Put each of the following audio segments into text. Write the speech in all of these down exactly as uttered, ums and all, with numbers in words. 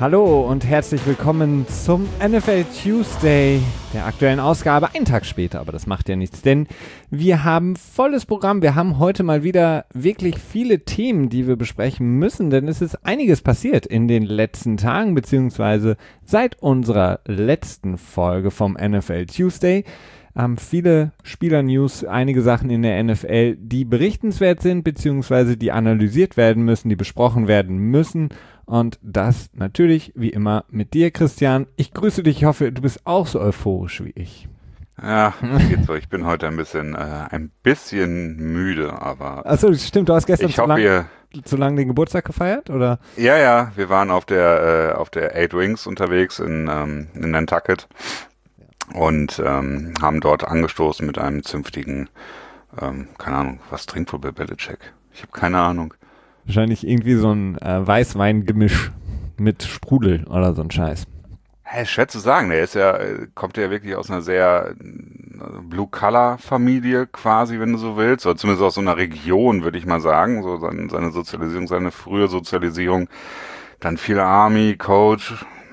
Hallo und herzlich willkommen zum N F L Tuesday, der aktuellen Ausgabe, einen Tag später, aber das macht ja nichts, denn wir haben volles Programm. Wir haben heute mal wieder wirklich viele Themen, die wir besprechen müssen, denn es ist einiges passiert in den letzten Tagen, beziehungsweise seit unserer letzten Folge vom N F L Tuesday. Ähm, viele Spieler-News, einige Sachen in der N F L, die berichtenswert sind, beziehungsweise die analysiert werden müssen, die besprochen werden müssen. Und das natürlich, wie immer, mit dir, Christian. Ich grüße dich, ich hoffe, du bist auch so euphorisch wie ich. Ja, geht so. Ich bin heute ein bisschen, äh, ein bisschen müde, aber... Achso, stimmt, du hast gestern ich zu, hoffe, lang, ihr, zu lang den Geburtstag gefeiert, oder? Ja, ja, wir waren auf der, äh, auf der Eight Wings unterwegs in, ähm, in Nantucket und ähm, haben dort angestoßen mit einem zünftigen, ähm, keine Ahnung, was trinkt wohl Bill Belichick? Ich habe keine Ahnung. Wahrscheinlich irgendwie so ein äh, Weißweingemisch mit Sprudel oder so ein Scheiß. Hey, ist schwer zu sagen. Der ist ja, kommt ja wirklich aus einer sehr Blue-Collar-Familie quasi, wenn du so willst. Oder zumindest aus so einer Region, würde ich mal sagen. So seine, seine Sozialisierung, seine frühe Sozialisierung. Dann viel Army, Coach.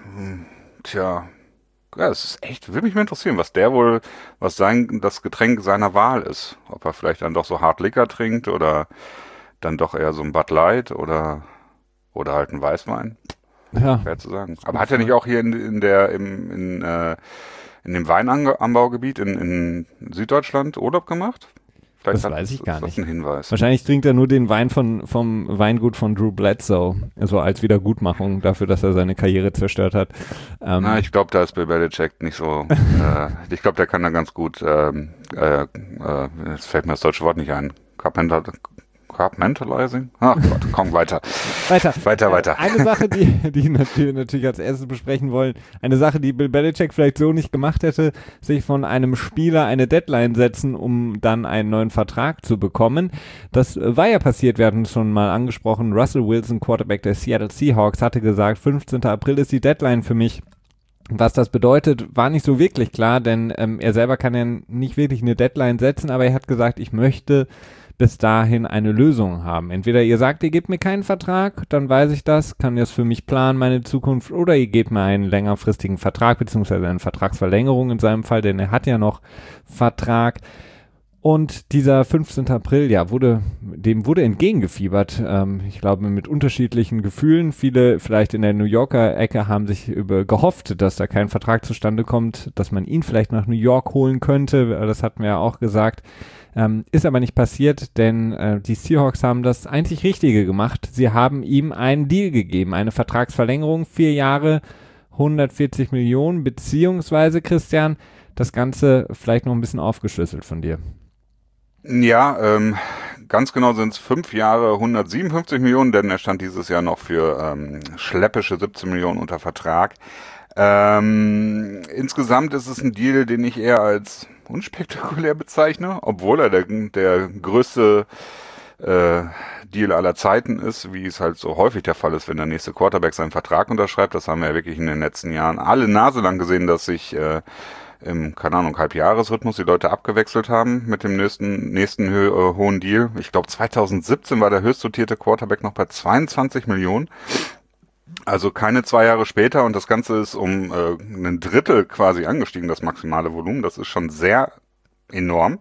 Tja, ja, es ist echt, würde mich mal interessieren, was der wohl, was sein, das Getränk seiner Wahl ist. Ob er vielleicht dann doch so Hard Liquor trinkt oder dann doch eher so ein Bud Light oder, oder halt ein Weißwein. Ja. Schwer zu sagen. Aber hat er nicht auch hier in, in der, im, in, äh, in dem Weinanbaugebiet in, in Süddeutschland Urlaub gemacht? Vielleicht das weiß ich gar nicht. Das ist ein Hinweis. Wahrscheinlich trinkt er nur den Wein von, vom Weingut von Drew Bledsoe, also als Wiedergutmachung dafür, dass er seine Karriere zerstört hat. Ähm, Na, ich glaube, da ist Bill Belichick nicht so, äh, ich glaube, der kann da ganz gut, ähm, äh, äh, jetzt fällt mir das deutsche Wort nicht ein, Carpenter, Compartmentalizing? Ach Gott, komm weiter. Weiter, weiter, weiter. Äh, eine Sache, die, die wir natürlich als erstes besprechen wollen, eine Sache, die Bill Belichick vielleicht so nicht gemacht hätte, sich von einem Spieler eine Deadline setzen, um dann einen neuen Vertrag zu bekommen. Das war ja passiert, wir hatten es schon mal angesprochen, Russell Wilson, Quarterback der Seattle Seahawks, hatte gesagt, fünfzehnten April ist die Deadline für mich. Was das bedeutet, war nicht so wirklich klar, denn ähm, er selber kann ja nicht wirklich eine Deadline setzen, aber er hat gesagt, ich möchte bis dahin eine Lösung haben. Entweder ihr sagt, ihr gebt mir keinen Vertrag, dann weiß ich das, kann das für mich planen, meine Zukunft, oder ihr gebt mir einen längerfristigen Vertrag, beziehungsweise eine Vertragsverlängerung in seinem Fall, denn er hat ja noch Vertrag. Und dieser fünfzehnten April, ja, wurde, dem wurde entgegengefiebert. Ähm, ich glaube, mit unterschiedlichen Gefühlen. Viele, vielleicht in der New Yorker Ecke, haben sich über gehofft, dass da kein Vertrag zustande kommt, dass man ihn vielleicht nach New York holen könnte. Das hatten wir ja auch gesagt. Ähm, ist aber nicht passiert, denn äh, die Seahawks haben das einzig Richtige gemacht. Sie haben ihm einen Deal gegeben, eine Vertragsverlängerung, vier Jahre, hundertvierzig Millionen, beziehungsweise, Christian, das Ganze vielleicht noch ein bisschen aufgeschlüsselt von dir. Ja, ähm, ganz genau sind es fünf Jahre, hundertsiebenundfünfzig Millionen, denn er stand dieses Jahr noch für ähm, schleppische siebzehn Millionen unter Vertrag. Ähm, insgesamt ist es ein Deal, den ich eher als unspektakulär bezeichne, obwohl er der, der größte äh, Deal aller Zeiten ist, wie es halt so häufig der Fall ist, wenn der nächste Quarterback seinen Vertrag unterschreibt. Das haben wir ja wirklich in den letzten Jahren alle Nase lang gesehen, dass sich äh, im, keine Ahnung, Halbjahresrhythmus die Leute abgewechselt haben mit dem nächsten nächsten hö- äh, hohen Deal. Ich glaube zweitausendsiebzehn war der höchst dotierte Quarterback noch bei zweiundzwanzig Millionen. Also keine zwei Jahre später und das Ganze ist um äh, ein Drittel quasi angestiegen, das maximale Volumen. Das ist schon sehr enorm.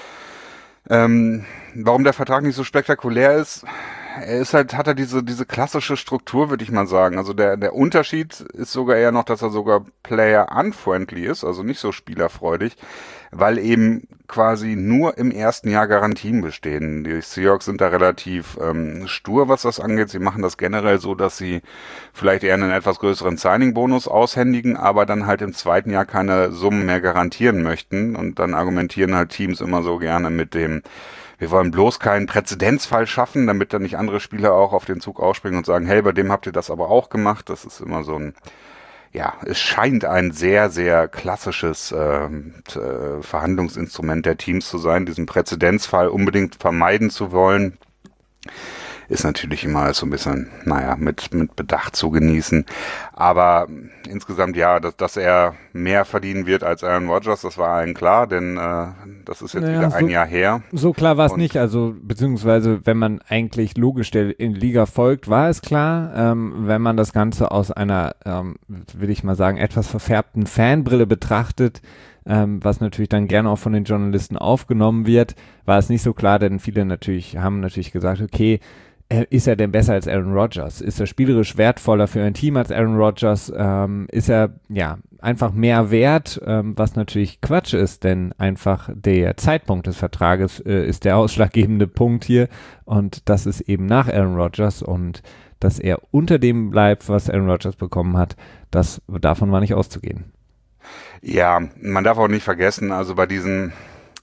Ähm, warum der Vertrag nicht so spektakulär ist, er ist halt, hat er diese, diese klassische Struktur, würde ich mal sagen. Also der, der Unterschied ist sogar eher noch, dass er sogar player-unfriendly ist, also nicht so spielerfreudig, weil eben quasi nur im ersten Jahr Garantien bestehen. Die Seahawks sind da relativ ähm, stur, was das angeht. Sie machen das generell so, dass sie vielleicht eher einen etwas größeren Signing-Bonus aushändigen, aber dann halt im zweiten Jahr keine Summen mehr garantieren möchten. Und dann argumentieren halt Teams immer so gerne mit dem, wir wollen bloß keinen Präzedenzfall schaffen, damit dann nicht andere Spieler auch auf den Zug aufspringen und sagen, hey, bei dem habt ihr das aber auch gemacht. Das ist immer so ein, ja, es scheint ein sehr, sehr klassisches äh, äh, Verhandlungsinstrument der Teams zu sein, diesen Präzedenzfall unbedingt vermeiden zu wollen. ist natürlich immer so ein bisschen, naja, mit, mit Bedacht zu genießen. Aber insgesamt ja, dass, dass er mehr verdienen wird als Aaron Rodgers, das war allen klar, denn äh, das ist jetzt Naja, wieder so, ein Jahr her. So klar war es Und nicht, also beziehungsweise wenn man eigentlich logisch der in Liga folgt, war es klar. Ähm, wenn man das Ganze aus einer, ähm, will ich mal sagen, etwas verfärbten Fanbrille betrachtet, ähm, was natürlich dann gerne auch von den Journalisten aufgenommen wird, war es nicht so klar, denn viele natürlich haben natürlich gesagt, okay, ist er denn besser als Aaron Rodgers? Ist er spielerisch wertvoller für ein Team als Aaron Rodgers? Ähm, ist er, ja, einfach mehr wert, ähm, was natürlich Quatsch ist, denn einfach der Zeitpunkt des Vertrages äh, ist der ausschlaggebende Punkt hier und das ist eben nach Aaron Rodgers und dass er unter dem bleibt, was Aaron Rodgers bekommen hat, das, davon war nicht auszugehen. Ja, man darf auch nicht vergessen, also bei diesen,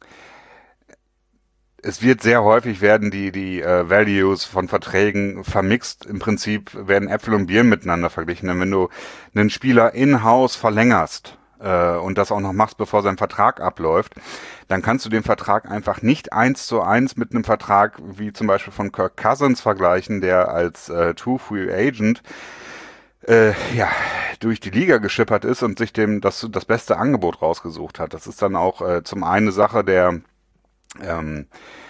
es wird sehr häufig werden die, die äh, Values von Verträgen vermixt. Im Prinzip werden Äpfel und Birnen miteinander verglichen. Denn wenn du einen Spieler in-house verlängerst äh, und das auch noch machst, bevor sein Vertrag abläuft, dann kannst du den Vertrag einfach nicht eins zu eins mit einem Vertrag wie zum Beispiel von Kirk Cousins vergleichen, der als äh, True Free Agent Äh, ja, durch die Liga geschippert ist und sich dem das, das beste Angebot rausgesucht hat. Das ist dann auch äh, zum einen Sache der ähm,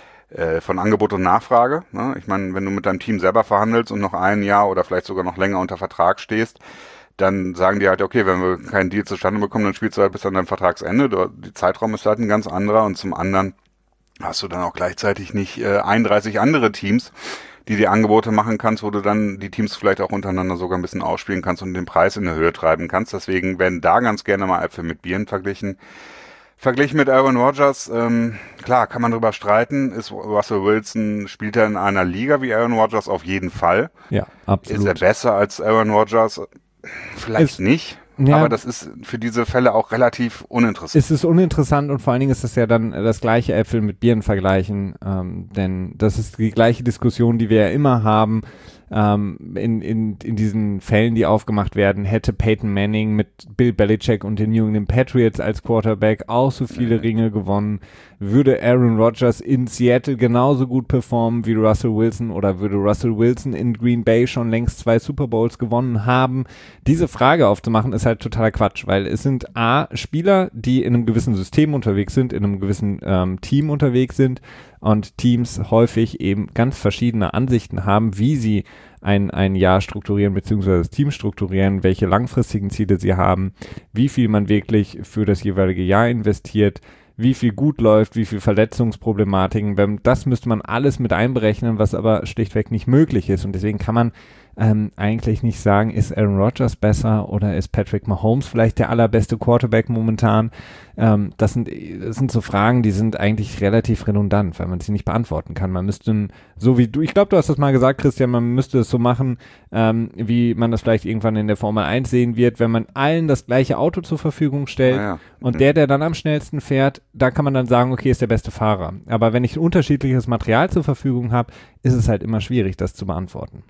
äh, von Angebot und Nachfrage. Ne? Ich meine, wenn du mit deinem Team selber verhandelst und noch ein Jahr oder vielleicht sogar noch länger unter Vertrag stehst, dann sagen die halt, okay, wenn wir keinen Deal zustande bekommen, dann spielst du halt bis an dein Vertragsende. Der Zeitraum ist halt ein ganz anderer und zum anderen hast du dann auch gleichzeitig nicht äh, einunddreißig andere Teams, die dir Angebote machen kannst, wo du dann die Teams vielleicht auch untereinander sogar ein bisschen ausspielen kannst und den Preis in die Höhe treiben kannst. Deswegen werden da ganz gerne mal Äpfel mit Birnen verglichen. Verglichen mit Aaron Rodgers, ähm, klar, kann man drüber streiten. Ist Russell Wilson, spielt er in einer Liga wie Aaron Rodgers? Auf jeden Fall. Ja, absolut. Ist er besser als Aaron Rodgers? Vielleicht ist, nicht. Ja, aber das ist für diese Fälle auch relativ uninteressant. Es ist uninteressant und vor allen Dingen ist das ja dann das gleiche Äpfel mit Birnen vergleichen, ähm, denn das ist die gleiche Diskussion, die wir ja immer haben, ähm, in, in, in diesen Fällen, die aufgemacht werden. Hätte Peyton Manning mit Bill Belichick und den New England Patriots als Quarterback auch so viele ja. Ringe gewonnen? Würde Aaron Rodgers in Seattle genauso gut performen wie Russell Wilson oder würde Russell Wilson in Green Bay schon längst zwei Super Bowls gewonnen haben? Diese Frage aufzumachen ist halt totaler Quatsch, weil es sind A, Spieler, die in einem gewissen System unterwegs sind, in einem gewissen ähm, Team unterwegs sind und Teams häufig eben ganz verschiedene Ansichten haben, wie sie ein, ein Jahr strukturieren beziehungsweise das Team strukturieren, welche langfristigen Ziele sie haben, wie viel man wirklich für das jeweilige Jahr investiert, wie viel gut läuft, wie viel Verletzungsproblematiken, wenn, das müsste man alles mit einberechnen, was aber schlichtweg nicht möglich ist und deswegen kann man ähm, eigentlich nicht sagen, ist Aaron Rodgers besser oder ist Patrick Mahomes vielleicht der allerbeste Quarterback momentan. Ähm, das sind, das sind so Fragen, die sind eigentlich relativ redundant, weil man sie nicht beantworten kann. Man müsste, so wie du, ich glaube, du hast das mal gesagt, Christian, man müsste es so machen, ähm, wie man das vielleicht irgendwann in der Formel eins sehen wird, wenn man allen das gleiche Auto zur Verfügung stellt ah, ja. und mhm. der, der dann am schnellsten fährt, da kann man dann sagen, okay, ist der beste Fahrer. Aber wenn ich unterschiedliches Material zur Verfügung habe, ist es halt immer schwierig, das zu beantworten.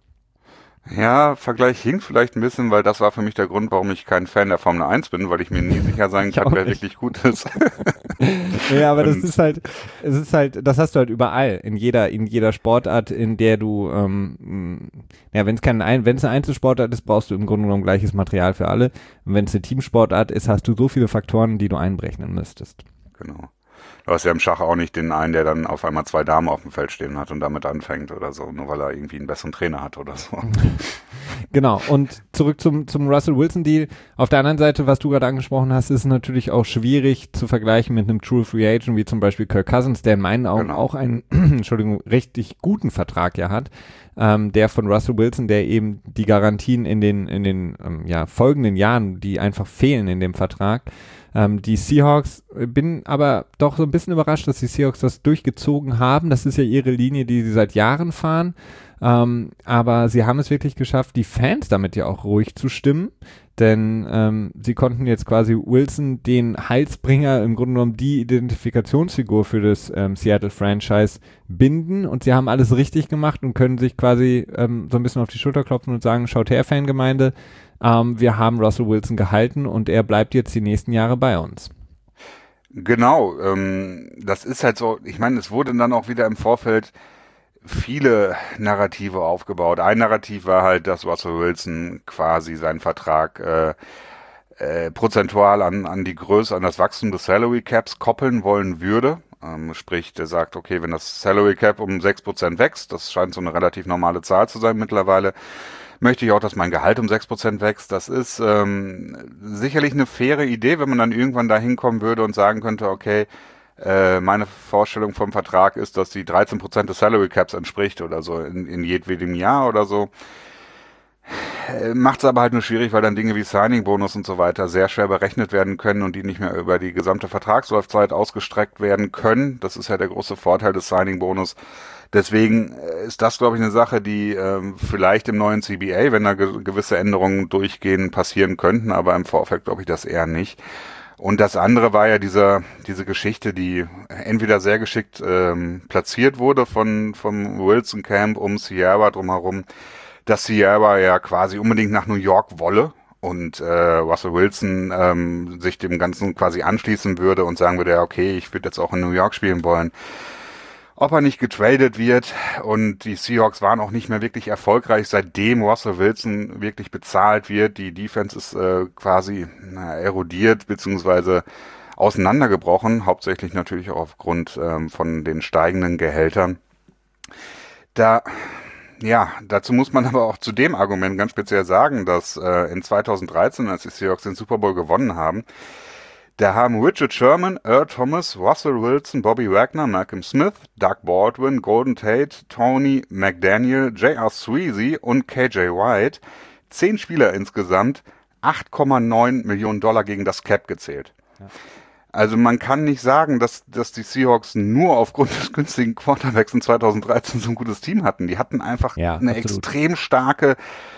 Ja, Vergleich hinkt vielleicht ein bisschen, weil das war für mich der Grund, warum ich kein Fan der Formel eins bin, weil ich mir nie sicher sein kann, wer wirklich gut ist. Ja, aber das ist halt, es ist halt, das hast du halt überall, in jeder, in jeder Sportart, in der du, ähm, ja, wenn es kein, wenn es eine Einzelsportart ist, brauchst du im Grunde genommen gleiches Material für alle. Und wenn es eine Teamsportart ist, hast du so viele Faktoren, die du einberechnen müsstest. Genau. Du hast ja im Schach auch nicht den einen, der dann auf einmal zwei Damen auf dem Feld stehen hat und damit anfängt oder so, nur weil er irgendwie einen besseren Trainer hat oder so. Genau, und zurück zum, zum Russell Wilson-Deal. Auf der anderen Seite, was du gerade angesprochen hast, ist es natürlich auch schwierig zu vergleichen mit einem True Free Agent, wie zum Beispiel Kirk Cousins, der in meinen Augen genau. auch einen, Entschuldigung, richtig guten Vertrag ja hat. Ähm, der von Russell Wilson, der eben die Garantien in den, in den ähm, ja, folgenden Jahren, die einfach fehlen in dem Vertrag, Ähm, die Seahawks, bin aber doch so ein bisschen überrascht, dass die Seahawks das durchgezogen haben. Das ist ja ihre Linie, die sie seit Jahren fahren. Ähm, aber sie haben es wirklich geschafft, die Fans damit ja auch ruhig zu stimmen. Denn ähm, sie konnten jetzt quasi Wilson, den Heilsbringer, im Grunde genommen die Identifikationsfigur für das ähm, Seattle-Franchise binden. Und sie haben alles richtig gemacht und können sich quasi ähm, so ein bisschen auf die Schulter klopfen und sagen, schaut her, Fangemeinde, ähm, wir haben Russell Wilson gehalten und er bleibt jetzt die nächsten Jahre bei uns. Genau, ähm, das ist halt so, ich meine, es wurde dann auch wieder im Vorfeld viele Narrative aufgebaut. Ein Narrativ war halt, dass Russell Wilson quasi seinen Vertrag äh, äh, prozentual an, an die Größe, an das Wachstum des Salary Caps koppeln wollen würde. Ähm, sprich, der sagt, okay, wenn das Salary Cap um sechs Prozent wächst, das scheint so eine relativ normale Zahl zu sein mittlerweile, möchte ich auch, dass mein Gehalt um sechs Prozent wächst. Das ist ähm, sicherlich eine faire Idee, wenn man dann irgendwann da hinkommen würde und sagen könnte, okay, äh, meine Vorstellung vom Vertrag ist, dass die dreizehn Prozent des Salary Caps entspricht oder so in, in jedwedem Jahr oder so. Macht es aber halt nur schwierig, weil dann Dinge wie Signing-Bonus und so weiter sehr schwer berechnet werden können und die nicht mehr über die gesamte Vertragslaufzeit ausgestreckt werden können. Das ist ja der große Vorteil des Signing-Bonus. Deswegen ist das, glaube ich, eine Sache, die ähm, vielleicht im neuen C B A, wenn da ge- gewisse Änderungen durchgehen, passieren könnten, aber im Vorfeld glaube ich das eher nicht. Und das andere war ja dieser, diese Geschichte, die entweder sehr geschickt ähm, platziert wurde von vom Wilson Camp um Ciara drumherum, dass Ciara ja quasi unbedingt nach New York wolle und äh, Russell Wilson ähm, sich dem Ganzen quasi anschließen würde und sagen würde, ja okay, ich würde jetzt auch in New York spielen wollen. Ob er nicht getradet wird, und die Seahawks waren auch nicht mehr wirklich erfolgreich, seitdem Russell Wilson wirklich bezahlt wird. Die Defense ist äh, quasi na, erodiert bzw. auseinandergebrochen, hauptsächlich natürlich auch aufgrund ähm, von den steigenden Gehältern. Da Ja, dazu muss man aber auch zu dem Argument ganz speziell sagen, dass äh, in zweitausenddreizehn, als die Seahawks den Super Bowl gewonnen haben, da haben Richard Sherman, Earl Thomas, Russell Wilson, Bobby Wagner, Malcolm Smith, Doug Baldwin, Golden Tate, Tony McDaniel, J R. Sweezy und K J White, zehn Spieler insgesamt, acht Komma neun Millionen Dollar gegen das Cap gezählt. Ja. Also man kann nicht sagen, dass, dass die Seahawks nur aufgrund des günstigen Quarterbacks in zweitausenddreizehn so ein gutes Team hatten. Die hatten einfach ja, eine absolut. extrem starke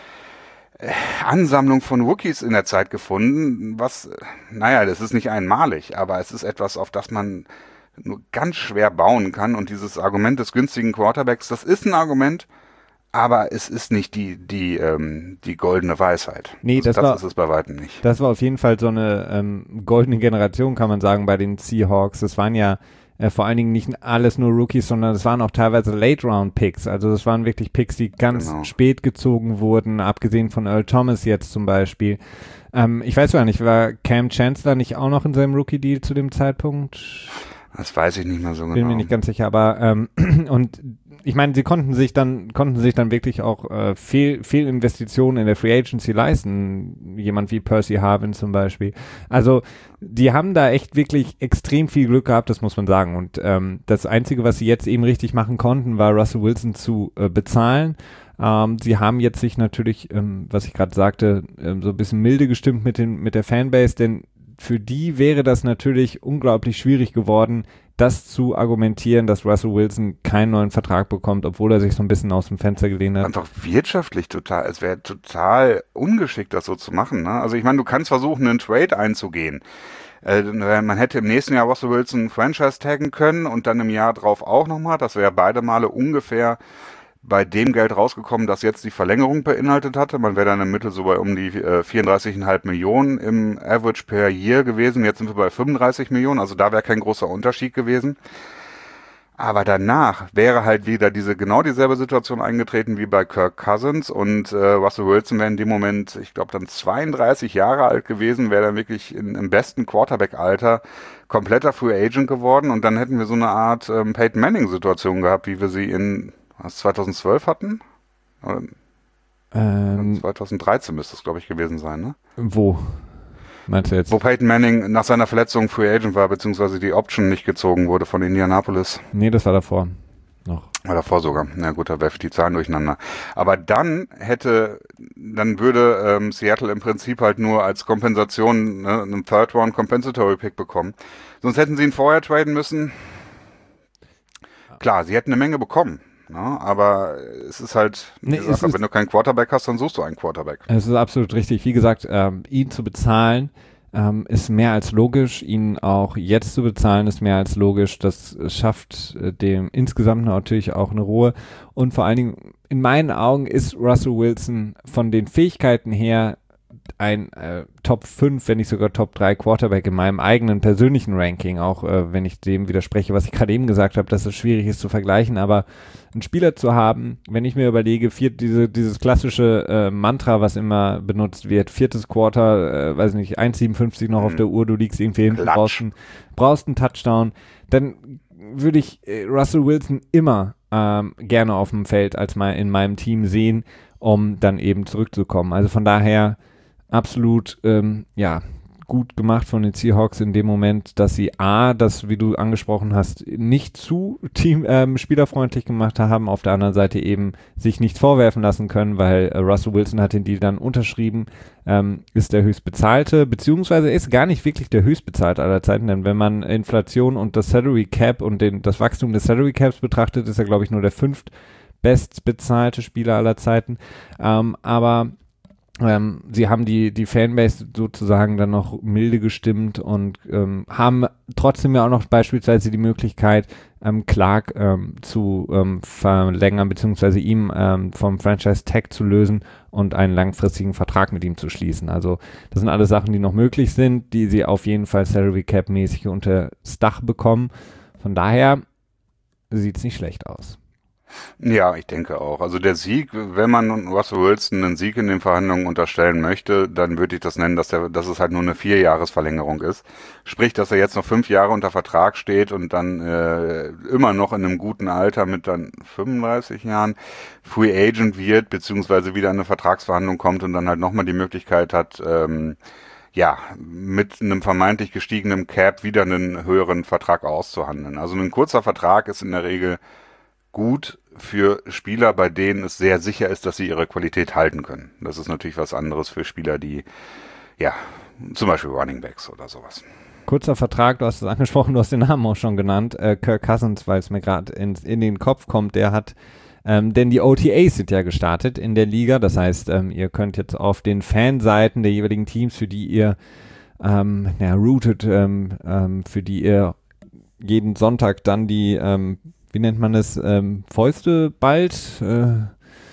äh, Ansammlung von Rookies in der Zeit gefunden, was, naja, das ist nicht einmalig, aber es ist etwas, auf das man nur ganz schwer bauen kann. Und dieses Argument des günstigen Quarterbacks, das ist ein Argument, aber es ist nicht die die ähm, die goldene Weisheit. Nee, also das, das war, ist es bei weitem nicht. Das war auf jeden Fall so eine ähm, goldene Generation, kann man sagen, bei den Seahawks. Das waren ja äh, vor allen Dingen nicht alles nur Rookies, sondern es waren auch teilweise Late-Round-Picks. Also das waren wirklich Picks, die ganz genau. spät gezogen wurden, abgesehen von Earl Thomas jetzt zum Beispiel. Ähm, ich weiß gar nicht, war Cam Chancellor nicht auch noch in seinem Rookie-Deal zu dem Zeitpunkt? Das weiß ich nicht mehr so genau. Bin mir nicht ganz sicher, aber ähm, und ich meine, sie konnten sich dann konnten sich dann wirklich auch äh, viel, viel Investitionen in der Free Agency leisten. Jemand wie Percy Harvin zum Beispiel. Also die haben da echt wirklich extrem viel Glück gehabt, das muss man sagen. Und ähm, das Einzige, was sie jetzt eben richtig machen konnten, war Russell Wilson zu äh, bezahlen. Ähm, sie haben jetzt sich natürlich, ähm, was ich gerade sagte, ähm, so ein bisschen milde gestimmt mit den mit der Fanbase, denn für die wäre das natürlich unglaublich schwierig geworden, das zu argumentieren, dass Russell Wilson keinen neuen Vertrag bekommt, obwohl er sich so ein bisschen aus dem Fenster gelehnt hat. Einfach wirtschaftlich total, es wäre total ungeschickt, das so zu machen. Ne? Also ich meine, du kannst versuchen, einen Trade einzugehen. Äh, man hätte im nächsten Jahr Russell Wilson Franchise taggen können und dann im Jahr drauf auch nochmal. Das wäre beide Male ungefähr bei dem Geld rausgekommen, das jetzt die Verlängerung beinhaltet hatte. Man wäre dann im Mittel so bei um die äh, vierunddreißig Komma fünf Millionen im Average per Year gewesen. Jetzt sind wir bei fünfunddreißig Millionen, also da wäre kein großer Unterschied gewesen. Aber danach wäre halt wieder diese genau dieselbe Situation eingetreten wie bei Kirk Cousins und äh, Russell Wilson wäre in dem Moment, ich glaube dann zweiunddreißig Jahre alt gewesen, wäre dann wirklich in, im besten Quarterback-Alter kompletter Free Agent geworden und dann hätten wir so eine Art ähm, Peyton Manning-Situation gehabt, wie wir sie in was zweitausendzwölf hatten? Oder ähm, zweitausenddreizehn müsste es, glaube ich, gewesen sein, ne? Wo? Meinst du jetzt? Wo Peyton Manning nach seiner Verletzung Free Agent war, beziehungsweise die Option nicht gezogen wurde von Indianapolis. Nee, das war davor noch. War davor sogar. Na gut, da werfe ich die Zahlen durcheinander. Aber dann hätte, dann würde ähm, Seattle im Prinzip halt nur als Kompensation ne, einen Third Round Compensatory Pick bekommen. Sonst hätten sie ihn vorher traden müssen. Klar, sie hätten eine Menge bekommen. Ja, aber es ist halt, wie nee, gesagt, ist, wenn du keinen Quarterback hast, dann suchst du einen Quarterback. Es ist absolut richtig. Wie gesagt, ähm, ihn zu bezahlen ähm, ist mehr als logisch. Ihn auch jetzt zu bezahlen ist mehr als logisch. Das schafft äh, dem insgesamt natürlich auch eine Ruhe. Und vor allen Dingen, in meinen Augen ist Russell Wilson von den Fähigkeiten her ein äh, Top fünf, wenn nicht sogar Top drei Quarterback in meinem eigenen persönlichen Ranking, auch äh, wenn ich dem widerspreche, was ich gerade eben gesagt habe, dass es schwierig ist zu vergleichen, aber einen Spieler zu haben, wenn ich mir überlege, vier, diese, dieses klassische äh, Mantra, was immer benutzt wird, viertes Quarter, äh, weiß nicht, eins Komma siebenundfünfzig noch mhm. auf der Uhr, du liegst irgendwie hinten, brauchst, ein, brauchst einen Touchdown, dann würde ich äh, Russell Wilson immer ähm, gerne auf dem Feld als mal in meinem Team sehen, um dann eben zurückzukommen. Also von daher absolut, ähm, ja, gut gemacht von den Seahawks in dem Moment, dass sie A, das, wie du angesprochen hast, nicht zu Team, ähm, spielerfreundlich gemacht haben, auf der anderen Seite eben sich nichts vorwerfen lassen können, weil äh, Russell Wilson hat den Deal dann unterschrieben, ähm, ist der höchstbezahlte, beziehungsweise ist gar nicht wirklich der höchstbezahlte aller Zeiten, denn wenn man Inflation und das Salary Cap und den, das Wachstum des Salary Caps betrachtet, ist er, glaube ich, nur der fünft bestbezahlte Spieler aller Zeiten, ähm, aber Ähm, sie haben die, die Fanbase sozusagen dann noch milde gestimmt und ähm, haben trotzdem ja auch noch beispielsweise die Möglichkeit, ähm, Clark ähm, zu ähm, verlängern, beziehungsweise ihm ähm, vom Franchise-Tag zu lösen und einen langfristigen Vertrag mit ihm zu schließen. Also das sind alles Sachen, die noch möglich sind, die sie auf jeden Fall Salary Cap-mäßig unter das Dach bekommen. Von daher sieht es nicht schlecht aus. Ja, ich denke auch. Also der Sieg, wenn man Russell Wilson einen Sieg in den Verhandlungen unterstellen möchte, dann würde ich das nennen, dass, der, dass es halt nur eine Vierjahresverlängerung ist. Sprich, dass er jetzt noch fünf Jahre unter Vertrag steht und dann äh, immer noch in einem guten Alter mit dann fünfunddreißig Jahren Free Agent wird, beziehungsweise wieder in eine Vertragsverhandlung kommt und dann halt nochmal die Möglichkeit hat, ähm, ja, mit einem vermeintlich gestiegenen Cap wieder einen höheren Vertrag auszuhandeln. Also ein kurzer Vertrag ist in der Regel gut für Spieler, bei denen es sehr sicher ist, dass sie ihre Qualität halten können. Das ist natürlich was anderes für Spieler, die, ja, zum Beispiel Running Backs oder sowas. Kurzer Vertrag, du hast es angesprochen, du hast den Namen auch schon genannt, äh, Kirk Cousins, weil es mir gerade in, in den Kopf kommt, der hat, ähm, denn die O T As sind ja gestartet in der Liga, das heißt, ähm, ihr könnt jetzt auf den Fanseiten der jeweiligen Teams, für die ihr, ähm, ja, rootet, ähm, ähm, für die ihr jeden Sonntag dann die, ähm, wie nennt man es, ähm, Fäuste bald? Äh,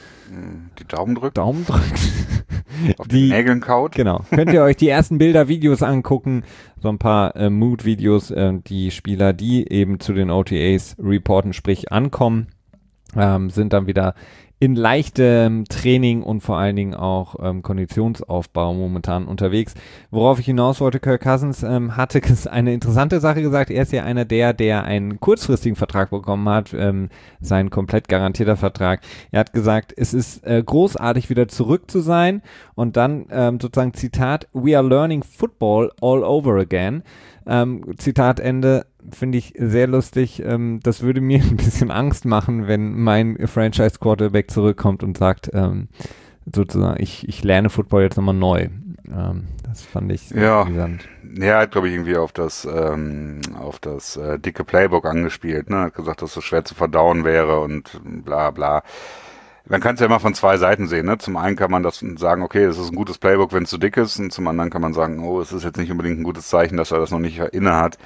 die Daumen drückt. Daumen drückt. Auf die, die Nägeln kaut. Genau. Könnt ihr euch die ersten Bilder, Videos angucken, so ein paar äh, Mood-Videos, äh, die Spieler, die eben zu den O T As reporten, sprich ankommen, ähm, sind dann wieder in leichtem Training und vor allen Dingen auch ähm, Konditionsaufbau momentan unterwegs. Worauf ich hinaus wollte, Kirk Cousins ähm, hatte eine interessante Sache gesagt. Er ist ja einer der, der einen kurzfristigen Vertrag bekommen hat, ähm, sein komplett garantierter Vertrag. Er hat gesagt, es ist äh, großartig, wieder zurück zu sein und dann ähm, sozusagen Zitat, we are learning football all over again. Ähm, Zitat Ende, finde ich sehr lustig. Ähm, das würde mir ein bisschen Angst machen, wenn mein Franchise-Quarterback zurückkommt und sagt, ähm, sozusagen, ich, ich lerne Football jetzt nochmal neu. Ähm, das fand ich sehr ja. interessant. Er hat, glaube ich, irgendwie auf das ähm, auf das äh, dicke Playbook angespielt. Ne? Hat gesagt, dass es schwer zu verdauen wäre und bla bla. Man kann es ja immer von zwei Seiten sehen. Ne? Zum einen kann man das sagen, okay, das ist ein gutes Playbook, wenn es zu dick ist. Und zum anderen kann man sagen, oh, es ist jetzt nicht unbedingt ein gutes Zeichen, dass er das noch nicht inne hat.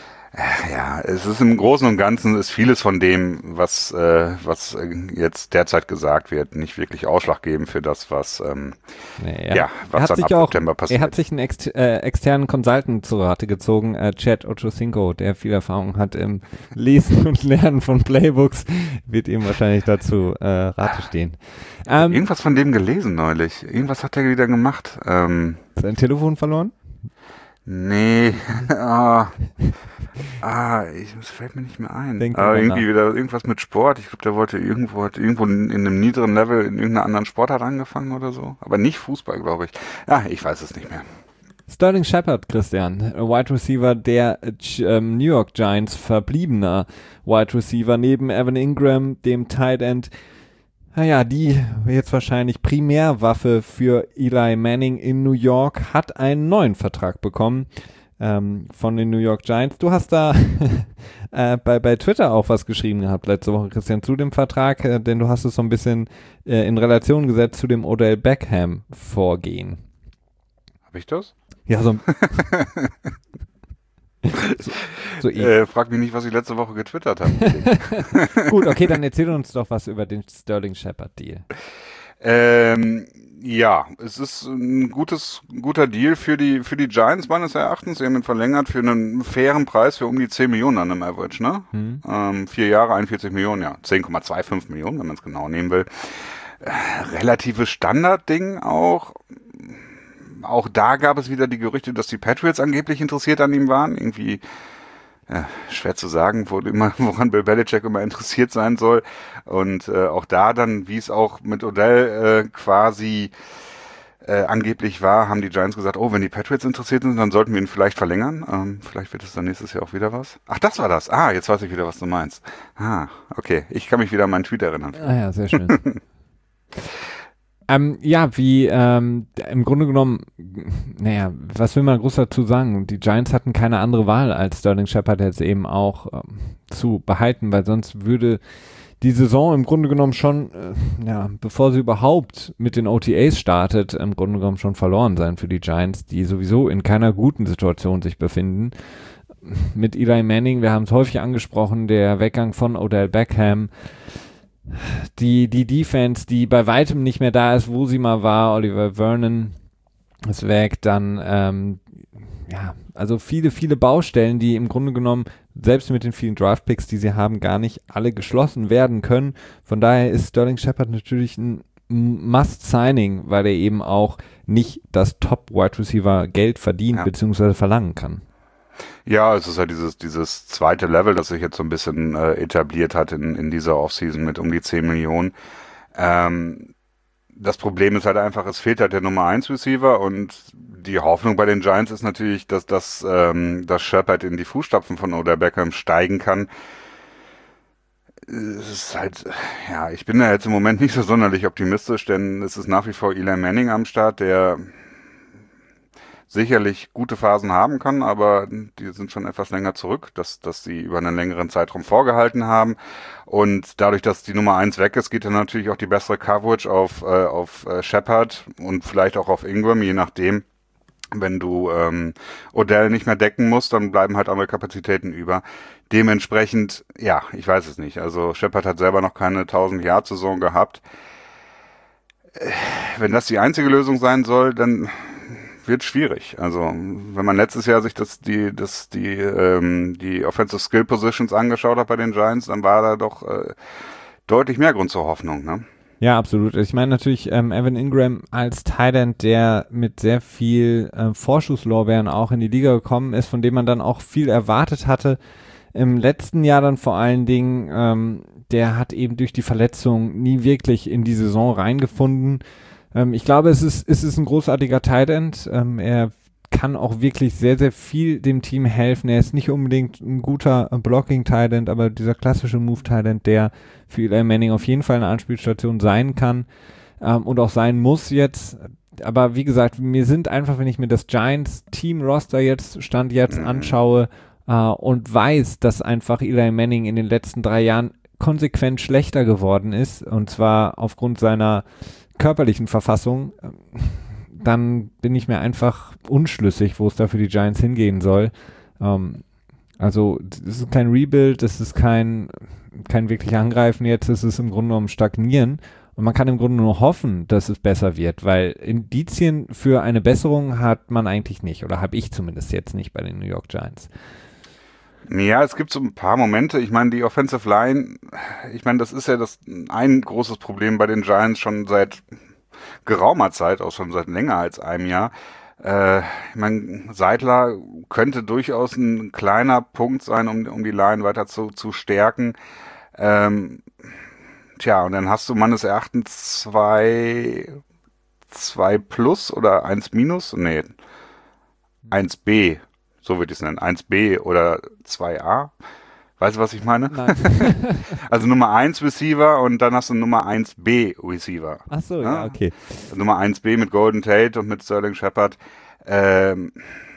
Ja, es ist im Großen und Ganzen ist vieles von dem, was äh, was jetzt derzeit gesagt wird, nicht wirklich ausschlaggebend für das, was ähm, nee, er, ja, was dann ab auch, September passiert. Er hat sich einen ex äh, externen Consultant zu Rate gezogen, äh, Chad Ochocinco, der viel Erfahrung hat im Lesen und Lernen von Playbooks, wird ihm wahrscheinlich dazu äh, Rate stehen. Ähm, Irgendwas von dem gelesen neulich. Irgendwas hat er wieder gemacht. Ähm, sein Telefon verloren? Nee, ah, ah, ich, das fällt mir nicht mehr ein. Denk Aber irgendwie nach. wieder irgendwas mit Sport. Ich glaube, der wollte irgendwo, hat irgendwo in, in einem niederen Level in irgendeiner anderen Sportart angefangen oder so. Aber nicht Fußball, glaube ich. Ja, ich weiß es nicht mehr. Sterling Shepard, Christian, Wide Receiver der äh, New York Giants, verbliebener Wide Receiver neben Evan Ingram, dem Tight End. Naja, die jetzt wahrscheinlich Primärwaffe für Eli Manning in New York hat einen neuen Vertrag bekommen ähm, von den New York Giants. Du hast da äh, bei, bei Twitter auch was geschrieben gehabt letzte Woche, Christian, zu dem Vertrag, äh, denn du hast es so ein bisschen äh, in Relation gesetzt zu dem Odell Beckham Vorgehen. Habe ich das? Ja, so So, so äh, frag mich nicht, was ich letzte Woche getwittert habe. Gut, okay, dann erzähl uns doch was über den Sterling Shepard Deal. Ähm, Ja, es ist ein gutes, guter Deal für die, für die Giants meines Erachtens. Sie haben ihn verlängert für einen fairen Preis für um die zehn Millionen an einem Average, ne? Hm. Ähm, vier Jahre, einundvierzig Millionen, ja. zehn Komma fünfundzwanzig Millionen, wenn man es genau nehmen will. Äh, relatives Standardding auch. Auch da gab es wieder die Gerüchte, dass die Patriots angeblich interessiert an ihm waren. Irgendwie, ja, schwer zu sagen, wo immer, woran Bill Belichick immer interessiert sein soll. Und äh, auch da dann, wie es auch mit Odell äh, quasi äh, angeblich war, haben die Giants gesagt, oh, wenn die Patriots interessiert sind, dann sollten wir ihn vielleicht verlängern. Ähm, vielleicht wird es dann nächstes Jahr auch wieder was. Ach, das war das. Ah, jetzt weiß ich wieder, was du meinst. Ah, okay. Ich kann mich wieder an meinen Tweet erinnern. Ah ja, sehr schön. Ähm, ja, wie ähm, im Grunde genommen, naja, was will man groß dazu sagen? Die Giants hatten keine andere Wahl, als Sterling Shepard jetzt eben auch ähm, zu behalten, weil sonst würde die Saison im Grunde genommen schon, äh, ja, bevor sie überhaupt mit den O T As startet, im Grunde genommen schon verloren sein für die Giants, die sowieso in keiner guten Situation sich befinden. Mit Eli Manning, wir haben es häufig angesprochen, der Weggang von Odell Beckham, Die, die Defense, die bei weitem nicht mehr da ist, wo sie mal war. Oliver Vernon ist weg. Dann, ähm, ja, also viele, viele Baustellen, die im Grunde genommen, selbst mit den vielen Draftpicks, die sie haben, gar nicht alle geschlossen werden können. Von daher ist Sterling Shepard natürlich ein Must-Signing, weil er eben auch nicht das Top-Wide-Receiver-Geld verdient, ja, beziehungsweise verlangen kann. Ja, es ist ja dieses, dieses zweite Level, das sich jetzt so ein bisschen äh, etabliert hat in, in dieser Offseason mit um die zehn Millionen. Ähm, das Problem ist halt einfach, es fehlt halt der Nummer eins Receiver und die Hoffnung bei den Giants ist natürlich, dass, dass, ähm, dass Shepard in die Fußstapfen von Odell Beckham steigen kann. Es ist halt, ja, ich bin da jetzt im Moment nicht so sonderlich optimistisch, denn es ist nach wie vor Eli Manning am Start, der sicherlich gute Phasen haben kann, aber die sind schon etwas länger zurück, dass, dass sie über einen längeren Zeitraum vorgehalten haben. Und dadurch, dass die Nummer eins weg ist, geht dann natürlich auch die bessere Coverage auf, äh, auf äh, Shepard und vielleicht auch auf Ingram, je nachdem. Wenn du ähm, Odell nicht mehr decken musst, dann bleiben halt andere Kapazitäten über. Dementsprechend, ja, ich weiß es nicht. Also Shepard hat selber noch keine tausend-Jahr-Saison gehabt. Äh, wenn das die einzige Lösung sein soll, dann wird schwierig. Also wenn man letztes Jahr sich das die das die ähm, die Offensive Skill Positions angeschaut hat bei den Giants, dann war da doch äh, deutlich mehr Grund zur Hoffnung, ne? Ja, absolut. Ich meine natürlich ähm, Evan Ingram als Tight End, der mit sehr viel äh, Vorschusslorbeeren auch in die Liga gekommen ist, von dem man dann auch viel erwartet hatte. Im letzten Jahr dann vor allen Dingen, ähm, der hat eben durch die Verletzung nie wirklich in die Saison reingefunden. Ähm, ich glaube, es ist, es ist ein großartiger Tight End. Ähm, er kann auch wirklich sehr, sehr viel dem Team helfen. Er ist nicht unbedingt ein guter Blocking-Tight End, aber dieser klassische Move-Tight End, der für Eli Manning auf jeden Fall eine Anspielstation sein kann ähm, und auch sein muss jetzt. Aber wie gesagt, mir sind einfach, wenn ich mir das Giants-Team-Roster jetzt, Stand jetzt anschaue äh, und weiß, dass einfach Eli Manning in den letzten drei Jahren konsequent schlechter geworden ist, und zwar aufgrund seiner körperlichen Verfassung, dann bin ich mir einfach unschlüssig, wo es da für die Giants hingehen soll. Ähm, also es ist kein Rebuild, es ist kein, kein wirklich Angreifen jetzt, es ist im Grunde genommen Stagnieren und man kann im Grunde nur hoffen, dass es besser wird, weil Indizien für eine Besserung hat man eigentlich nicht, oder habe ich zumindest jetzt nicht bei den New York Giants. Ja, es gibt so ein paar Momente. Ich meine, die Offensive Line, ich meine, das ist ja das ein großes Problem bei den Giants schon seit geraumer Zeit, auch schon seit länger als einem Jahr. Äh, ich meine, Seidler könnte durchaus ein kleiner Punkt sein, um, um die Line weiter zu, zu stärken. Ähm, tja, und dann hast du meines Erachtens zwei, zwei plus oder eins minus, nee, eins b. So würde ich es nennen, eins b oder zwei a. Weißt du, was ich meine? Nein. Also Nummer eins Receiver und dann hast du Nummer eins b Receiver. Ach so, ja, ja okay. Nummer eins b mit Golden Tate und mit Sterling Shepard. Ähm,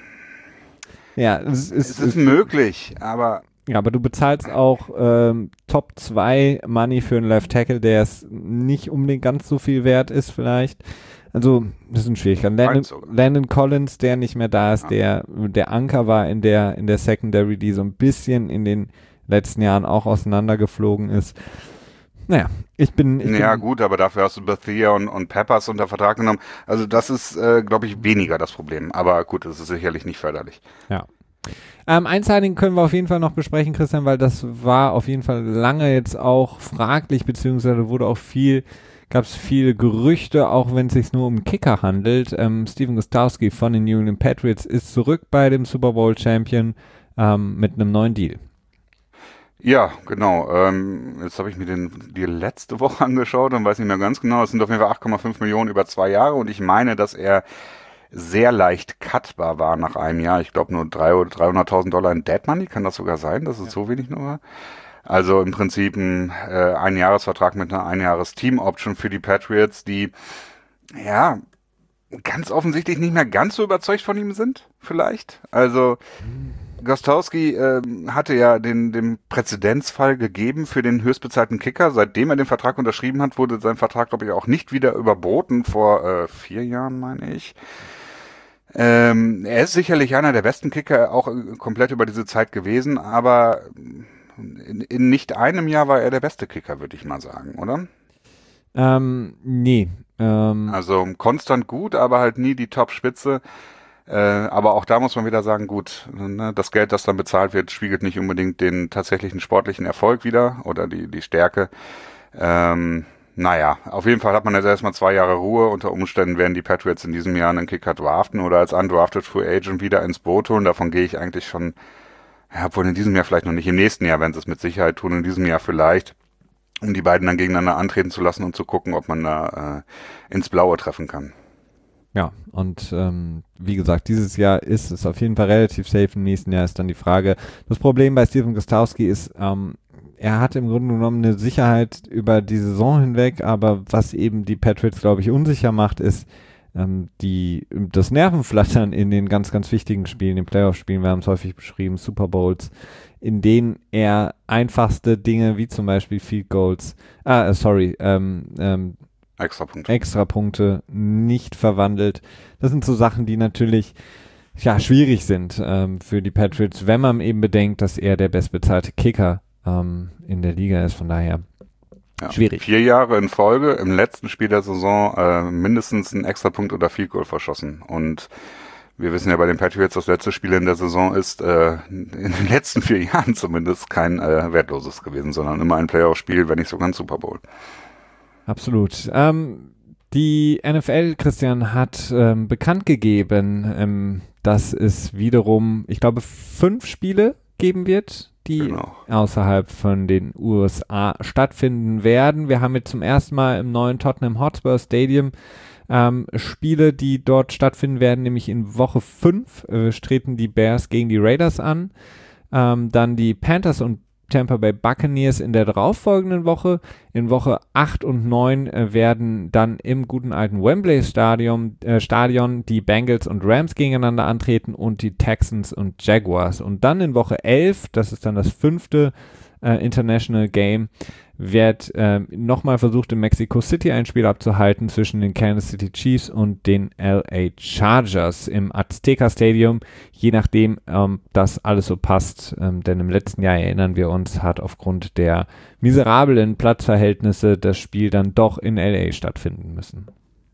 ja, es ist, es ist möglich, aber... Ja, aber du bezahlst auch ähm, Top zwei Money für einen Left Tackle, der es nicht unbedingt ganz so viel wert ist vielleicht. Also, das ist ein Schwierigkeit. Landon, Landon Collins, der nicht mehr da ist, ja. der der Anker war in der in der Secondary, die so ein bisschen in den letzten Jahren auch auseinandergeflogen ist. Naja, ich bin... Ich ja bin, gut, aber dafür hast du Bethea und, und Peppers unter Vertrag genommen. Also das ist, äh, glaube ich, weniger das Problem. Aber gut, das ist sicherlich nicht förderlich. Ja. Ähm, ein Signing können wir auf jeden Fall noch besprechen, Christian, weil das war auf jeden Fall lange jetzt auch fraglich, beziehungsweise wurde auch viel, gab es viele Gerüchte, auch wenn es sich nur um Kicker handelt. Ähm, Stephen Gostkowski von den New England Patriots ist zurück bei dem Super Bowl Champion ähm, mit einem neuen Deal. Ja, genau. Ähm, jetzt habe ich mir den die letzte Woche angeschaut und weiß nicht mehr ganz genau. Es sind auf jeden Fall acht Komma fünf Millionen über zwei Jahre und ich meine, dass er sehr leicht cutbar war nach einem Jahr. Ich glaube nur drei oder dreihunderttausend Dollar in Dead Money. Kann das sogar sein, dass es ja. so wenig nur war? Also im Prinzip ein äh, Einjahresvertrag mit einer Einjahres-Team-Option für die Patriots, die ja ganz offensichtlich nicht mehr ganz so überzeugt von ihm sind, vielleicht. Also Gostkowski äh, hatte ja den, den Präzedenzfall gegeben für den höchstbezahlten Kicker. Seitdem er den Vertrag unterschrieben hat, wurde sein Vertrag, glaube ich, auch nicht wieder überboten, vor äh, vier Jahren, meine ich. Ähm, er ist sicherlich einer der besten Kicker, auch äh, komplett über diese Zeit gewesen, aber in, in nicht einem Jahr war er der beste Kicker, würde ich mal sagen, oder? Ähm, nee. Ähm. Also konstant gut, aber halt nie die Top-Spitze. Äh, aber auch da muss man wieder sagen, gut, ne, das Geld, das dann bezahlt wird, spiegelt nicht unbedingt den tatsächlichen sportlichen Erfolg wider oder die, die Stärke. Ähm, naja, auf jeden Fall hat man jetzt erstmal zwei Jahre Ruhe. Unter Umständen werden die Patriots in diesem Jahr einen Kicker draften oder als undrafted Free Agent wieder ins Boot holen. Davon gehe ich eigentlich schon, ja, obwohl in diesem Jahr vielleicht noch nicht, im nächsten Jahr werden sie es mit Sicherheit tun, in diesem Jahr vielleicht, um die beiden dann gegeneinander antreten zu lassen und zu gucken, ob man da äh, ins Blaue treffen kann. Ja, und ähm, wie gesagt, dieses Jahr ist es auf jeden Fall relativ safe. Im nächsten Jahr ist dann die Frage. Das Problem bei Stephen Gostkowski ist, ähm, er hat im Grunde genommen eine Sicherheit über die Saison hinweg, aber was eben die Patriots, glaube ich, unsicher macht, ist ähm, die das Nervenflattern in den ganz, ganz wichtigen Spielen, den Playoff-Spielen, wir haben es häufig beschrieben, Super Bowls, in denen er einfachste Dinge wie zum Beispiel Field Goals, ah, sorry, ähm, ähm, Extrapunkte. Extrapunkte nicht verwandelt. Das sind so Sachen, die natürlich ja schwierig sind ähm, für die Patriots, wenn man eben bedenkt, dass er der bestbezahlte Kicker ähm, in der Liga ist. Von daher ja, schwierig. Vier Jahre in Folge im letzten Spiel der Saison äh, mindestens einen Extrapunkt oder Field Goal verschossen. Und wir wissen ja bei den Patriots, das letzte Spiel in der Saison ist äh, in den letzten vier Jahren zumindest kein äh, wertloses gewesen, sondern immer ein Playoff-Spiel, wenn nicht sogar ein Super Bowl. Absolut. Ähm, die N F L, Christian, hat ähm, bekannt gegeben, ähm, dass es wiederum, ich glaube, fünf Spiele geben wird, die genau. außerhalb von den U S A stattfinden werden. Wir haben jetzt zum ersten Mal im neuen Tottenham Hotspur Stadium ähm, Spiele, die dort stattfinden werden, nämlich in Woche fünf äh, treten die Bears gegen die Raiders an, ähm, dann die Panthers und Tampa Bay Buccaneers in der darauffolgenden Woche. In Woche acht und neun äh, werden dann im guten alten Wembley Stadion, äh, Stadion die Bengals und Rams gegeneinander antreten und die Texans und Jaguars. Und dann in Woche elf, das ist dann das fünfte äh, International Game, wird äh, nochmal versucht, in Mexico City ein Spiel abzuhalten zwischen den Kansas City Chiefs und den L A Chargers im Azteca Stadium, je nachdem ähm, das alles so passt, ähm, denn im letzten Jahr, erinnern wir uns, hat aufgrund der miserablen Platzverhältnisse das Spiel dann doch in L A stattfinden müssen.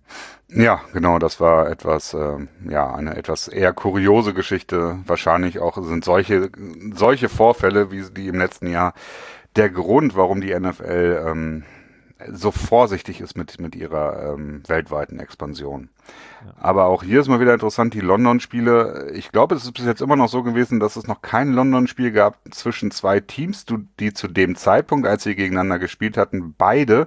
Ja, genau, das war etwas, äh, ja, eine etwas eher kuriose Geschichte. Wahrscheinlich auch sind solche, solche Vorfälle, wie die im letzten Jahr, der Grund, warum die N F L ähm, so vorsichtig ist mit, mit ihrer ähm, weltweiten Expansion. Ja. Aber auch hier ist mal wieder interessant, die London-Spiele. Ich glaube, es ist bis jetzt immer noch so gewesen, dass es noch kein London-Spiel gab zwischen zwei Teams, die zu dem Zeitpunkt, als sie gegeneinander gespielt hatten, beide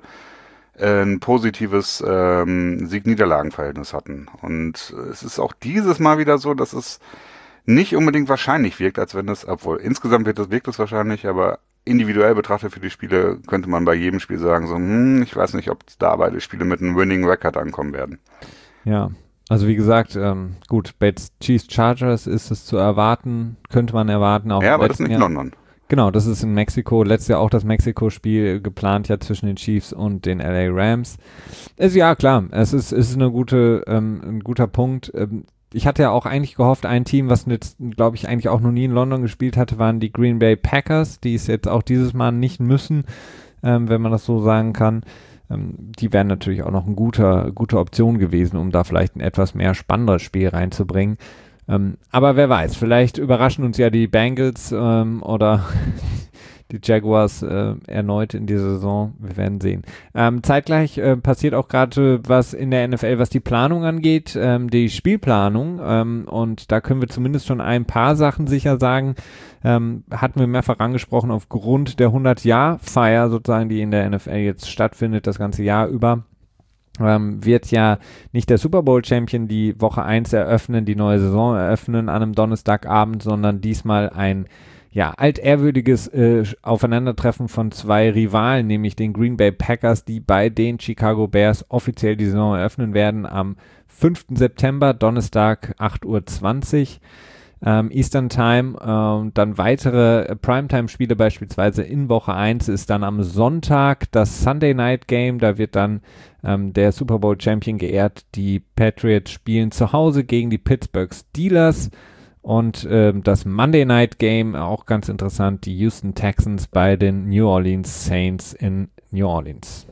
ein positives ähm, Sieg-Niederlagen-Verhältnis hatten. Und es ist auch dieses Mal wieder so, dass es nicht unbedingt wahrscheinlich wirkt, als wenn es, obwohl insgesamt wird es, wirkt es wahrscheinlich, aber individuell betrachtet für die Spiele könnte man bei jedem Spiel sagen, so, hm, ich weiß nicht, ob da beide Spiele mit einem Winning Record ankommen werden. Ja, also wie gesagt, ähm, gut, bei Chiefs Chargers ist es zu erwarten, könnte man erwarten. Auch ja, aber das ist nicht Jahr. London. Genau, das ist in Mexiko. Letztes Jahr auch das Mexiko-Spiel geplant ja zwischen den Chiefs und den L A Rams. Ist ja klar, es ist, es ist eine gute, ähm, ein guter Punkt. Ähm, ich hatte ja auch eigentlich gehofft, ein Team, was jetzt, glaube ich, eigentlich auch noch nie in London gespielt hatte, waren die Green Bay Packers, die es jetzt auch dieses Mal nicht müssen. ähm, wenn man das so sagen kann. Ähm, die wären natürlich auch noch eine gute, gute Option gewesen, um da vielleicht ein etwas mehr spannenderes Spiel reinzubringen. Ähm, aber wer weiß, vielleicht überraschen uns ja die Bengals ähm, oder die Jaguars äh, erneut in dieser Saison. Wir werden sehen. Ähm, zeitgleich äh, passiert auch gerade was in der N F L, was die Planung angeht, ähm, die Spielplanung. Ähm, und da können wir zumindest schon ein paar Sachen sicher sagen. Ähm, hatten wir mehrfach angesprochen, aufgrund der hundert-Jahr-Feier sozusagen, die in der N F L jetzt stattfindet, das ganze Jahr über. Ähm, wird ja nicht der Super Bowl-Champion die Woche eins eröffnen, die neue Saison eröffnen an einem Donnerstagabend, sondern diesmal ein ja, altehrwürdiges äh, Aufeinandertreffen von zwei Rivalen, nämlich den Green Bay Packers, die bei den Chicago Bears offiziell die Saison eröffnen werden am fünften September, Donnerstag, acht Uhr zwanzig ähm, Eastern Time. Ähm, dann weitere äh, Primetime-Spiele beispielsweise in Woche eins ist dann am Sonntag das Sunday Night Game. Da wird dann ähm, der Super Bowl Champion geehrt. Die Patriots spielen zu Hause gegen die Pittsburgh Steelers. Und ähm, das Monday Night Game, auch ganz interessant, die Houston Texans bei den New Orleans Saints in New Orleans.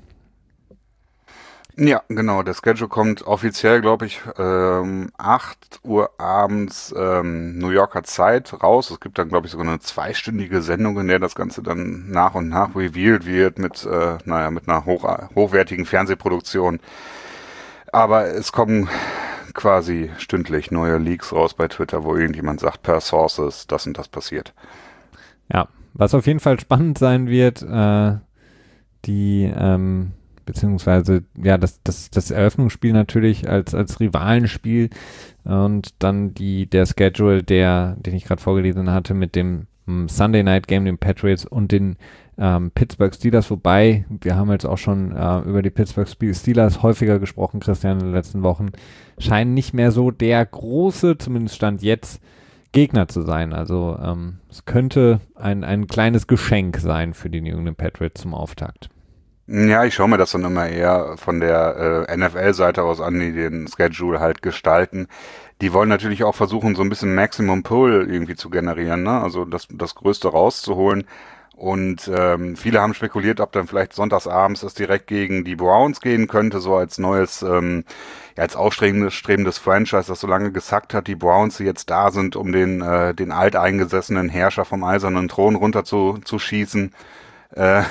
Ja, genau. Der Schedule kommt offiziell, glaube ich, ähm, acht Uhr abends ähm, New Yorker Zeit raus. Es gibt dann, glaube ich, sogar eine zweistündige Sendung, in der das Ganze dann nach und nach revealed wird mit, äh, naja, mit einer hoch, hochwertigen Fernsehproduktion. Aber es kommen quasi stündlich neue Leaks raus bei Twitter, wo irgendjemand sagt, per Sources, das und das passiert. Ja, was auf jeden Fall spannend sein wird, äh, die, ähm, beziehungsweise, ja, das, das, das Eröffnungsspiel natürlich als, als Rivalenspiel und dann die, der Schedule, der, den ich gerade vorgelesen hatte, mit dem um, Sunday Night Game, den Patriots und den ähm, Pittsburgh Steelers, wobei, wir haben jetzt auch schon äh, über die Pittsburgh Steelers häufiger gesprochen, Christian, in den letzten Wochen, scheinen nicht mehr so der große, zumindest Stand jetzt, Gegner zu sein. Also ähm, es könnte ein, ein kleines Geschenk sein für die New England Patriots zum Auftakt. Ja, ich schaue mir das dann immer eher von der äh, N F L-Seite aus an, die den Schedule halt gestalten. Die wollen natürlich auch versuchen, so ein bisschen Maximum Pull irgendwie zu generieren, ne? Also das, das Größte rauszuholen. Und ähm, viele haben spekuliert, ob dann vielleicht sonntagsabends es direkt gegen die Browns gehen könnte, so als neues, ähm, ja, als aufstrebendes strebendes Franchise, das so lange gesackt hat, die Browns, die jetzt da sind, um den äh, den alteingesessenen Herrscher vom eisernen Thron runter zu, zu schießen. Äh,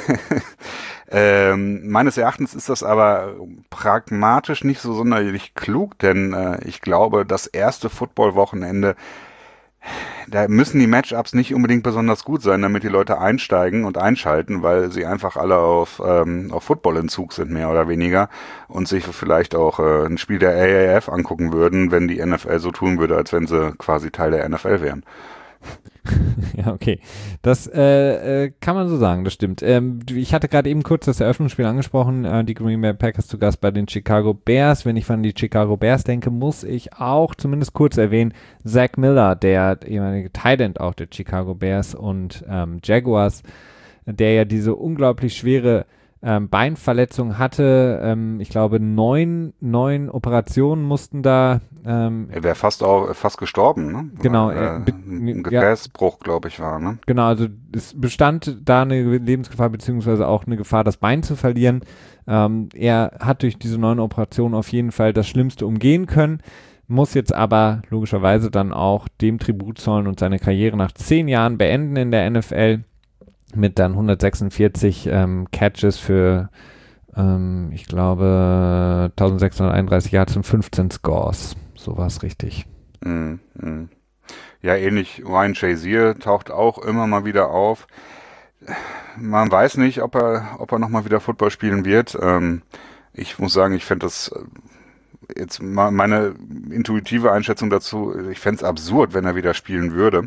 ähm, meines Erachtens ist das aber pragmatisch nicht so sonderlich klug, denn äh, ich glaube, das erste Football-Wochenende, da müssen die Matchups nicht unbedingt besonders gut sein, damit die Leute einsteigen und einschalten, weil sie einfach alle auf, ähm, auf Footballentzug sind, mehr oder weniger, und sich vielleicht auch äh, ein Spiel der A A F angucken würden, wenn die N F L so tun würde, als wenn sie quasi Teil der N F L wären. Ja, okay. Das äh, äh, kann man so sagen, das stimmt. Ähm, ich hatte gerade eben kurz das Eröffnungsspiel angesprochen, äh, die Green Bay Packers zu Gast bei den Chicago Bears. Wenn ich an die Chicago Bears denke, muss ich auch zumindest kurz erwähnen, Zach Miller, der ehemalige Tight End auch der Chicago Bears und ähm, Jaguars, der ja diese unglaublich schwere ähm, Beinverletzung hatte. Ähm, ich glaube, neun, neun Operationen mussten da. Ähm, er wäre fast auch fast gestorben, ne? Genau. Weil, Äh, äh, ein Gefäßbruch, ja. glaube ich, war, ne? Genau, also es bestand da eine Lebensgefahr beziehungsweise auch eine Gefahr, das Bein zu verlieren. Ähm, er hat durch diese neuen Operationen auf jeden Fall das Schlimmste umgehen können, muss jetzt aber logischerweise dann auch dem Tribut zollen und seine Karriere nach zehn Jahren beenden in der N F L mit dann hundertsechsundvierzig ähm, Catches für, ähm, ich glaube, eintausendsechshunderteinunddreißig Yards und fünfzehn Scores. So war es richtig. Mm, mm. Ja, ähnlich Ryan Shazier taucht auch immer mal wieder auf. Man weiß nicht, ob er, ob er nochmal wieder Football spielen wird. Ähm, ich muss sagen, ich fände das jetzt mal meine intuitive Einschätzung dazu, ich fände es absurd, wenn er wieder spielen würde.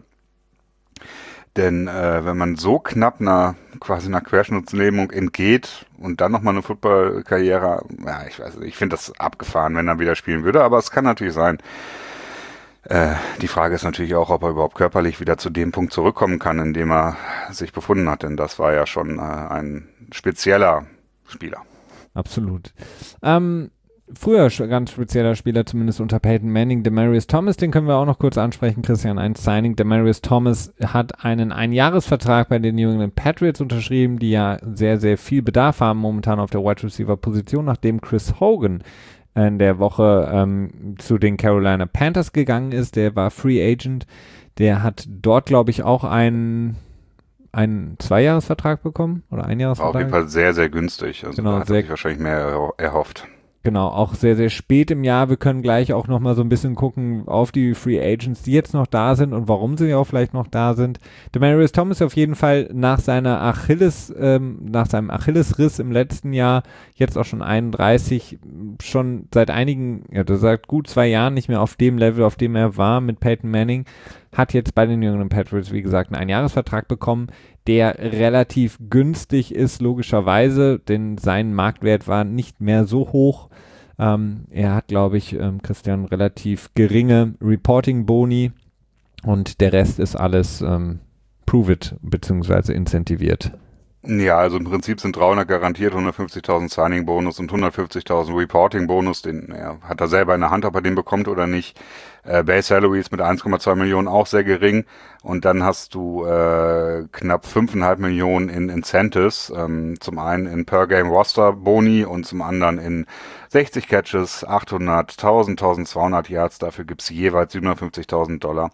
Denn äh, wenn man so knapp einer quasi einer Querschnittslähmung entgeht und dann nochmal eine Football-Karriere, ja, ich weiß nicht, ich finde das abgefahren, wenn er wieder spielen würde, aber es kann natürlich sein. Äh, die Frage ist natürlich auch, ob er überhaupt körperlich wieder zu dem Punkt zurückkommen kann, in dem er sich befunden hat, denn das war ja schon äh, ein spezieller Spieler. Absolut. Ähm, früher ganz spezieller Spieler, zumindest unter Peyton Manning, Demaryius Thomas, den können wir auch noch kurz ansprechen, Christian, ein Signing. Demaryius Thomas hat einen Einjahresvertrag bei den New England Patriots unterschrieben, die ja sehr, sehr viel Bedarf haben momentan auf der Wide Receiver Position, nachdem Chris Hogan in der Woche ähm, zu den Carolina Panthers gegangen ist. Der war Free Agent, der hat dort, glaube ich, auch einen einen Zweijahresvertrag bekommen oder Einjahresvertrag? War auf jeden Fall sehr, sehr günstig. Also genau, da hat er sich wahrscheinlich mehr erhofft. Genau, auch sehr, sehr spät im Jahr. Wir können gleich auch nochmal so ein bisschen gucken auf die Free Agents, die jetzt noch da sind und warum sie auch vielleicht noch da sind. Demaryius Thomas auf jeden Fall nach seiner Achilles, ähm, nach seinem Achillesriss im letzten Jahr, jetzt auch schon einunddreißig, schon seit einigen, ja, du sagst gut zwei Jahren nicht mehr auf dem Level, auf dem er war mit Peyton Manning, hat jetzt bei den New England Patriots, wie gesagt, einen Einjahresvertrag bekommen, der relativ günstig ist, logischerweise, denn sein Marktwert war nicht mehr so hoch. Ähm, er hat, glaube ich, ähm, Christian, relativ geringe Reporting-Boni und der Rest ist alles ähm, Prove-It beziehungsweise incentiviert. Ja, also im Prinzip sind dreihundert garantiert, hundertfünfzigtausend Signing-Bonus und hundertfünfzigtausend Reporting-Bonus. Den er hat er selber in der Hand, ob er den bekommt oder nicht. Äh, Base Salary ist mit eins Komma zwei Millionen auch sehr gering. Und dann hast du äh, knapp fünf Komma fünf Millionen in Incentives. Ähm, zum einen in Per-Game-Roster-Boni und zum anderen in sechzig Catches, achthundert, tausend, tausendzweihundert Yards. Dafür gibt's jeweils siebenundfünfzigtausend Dollar.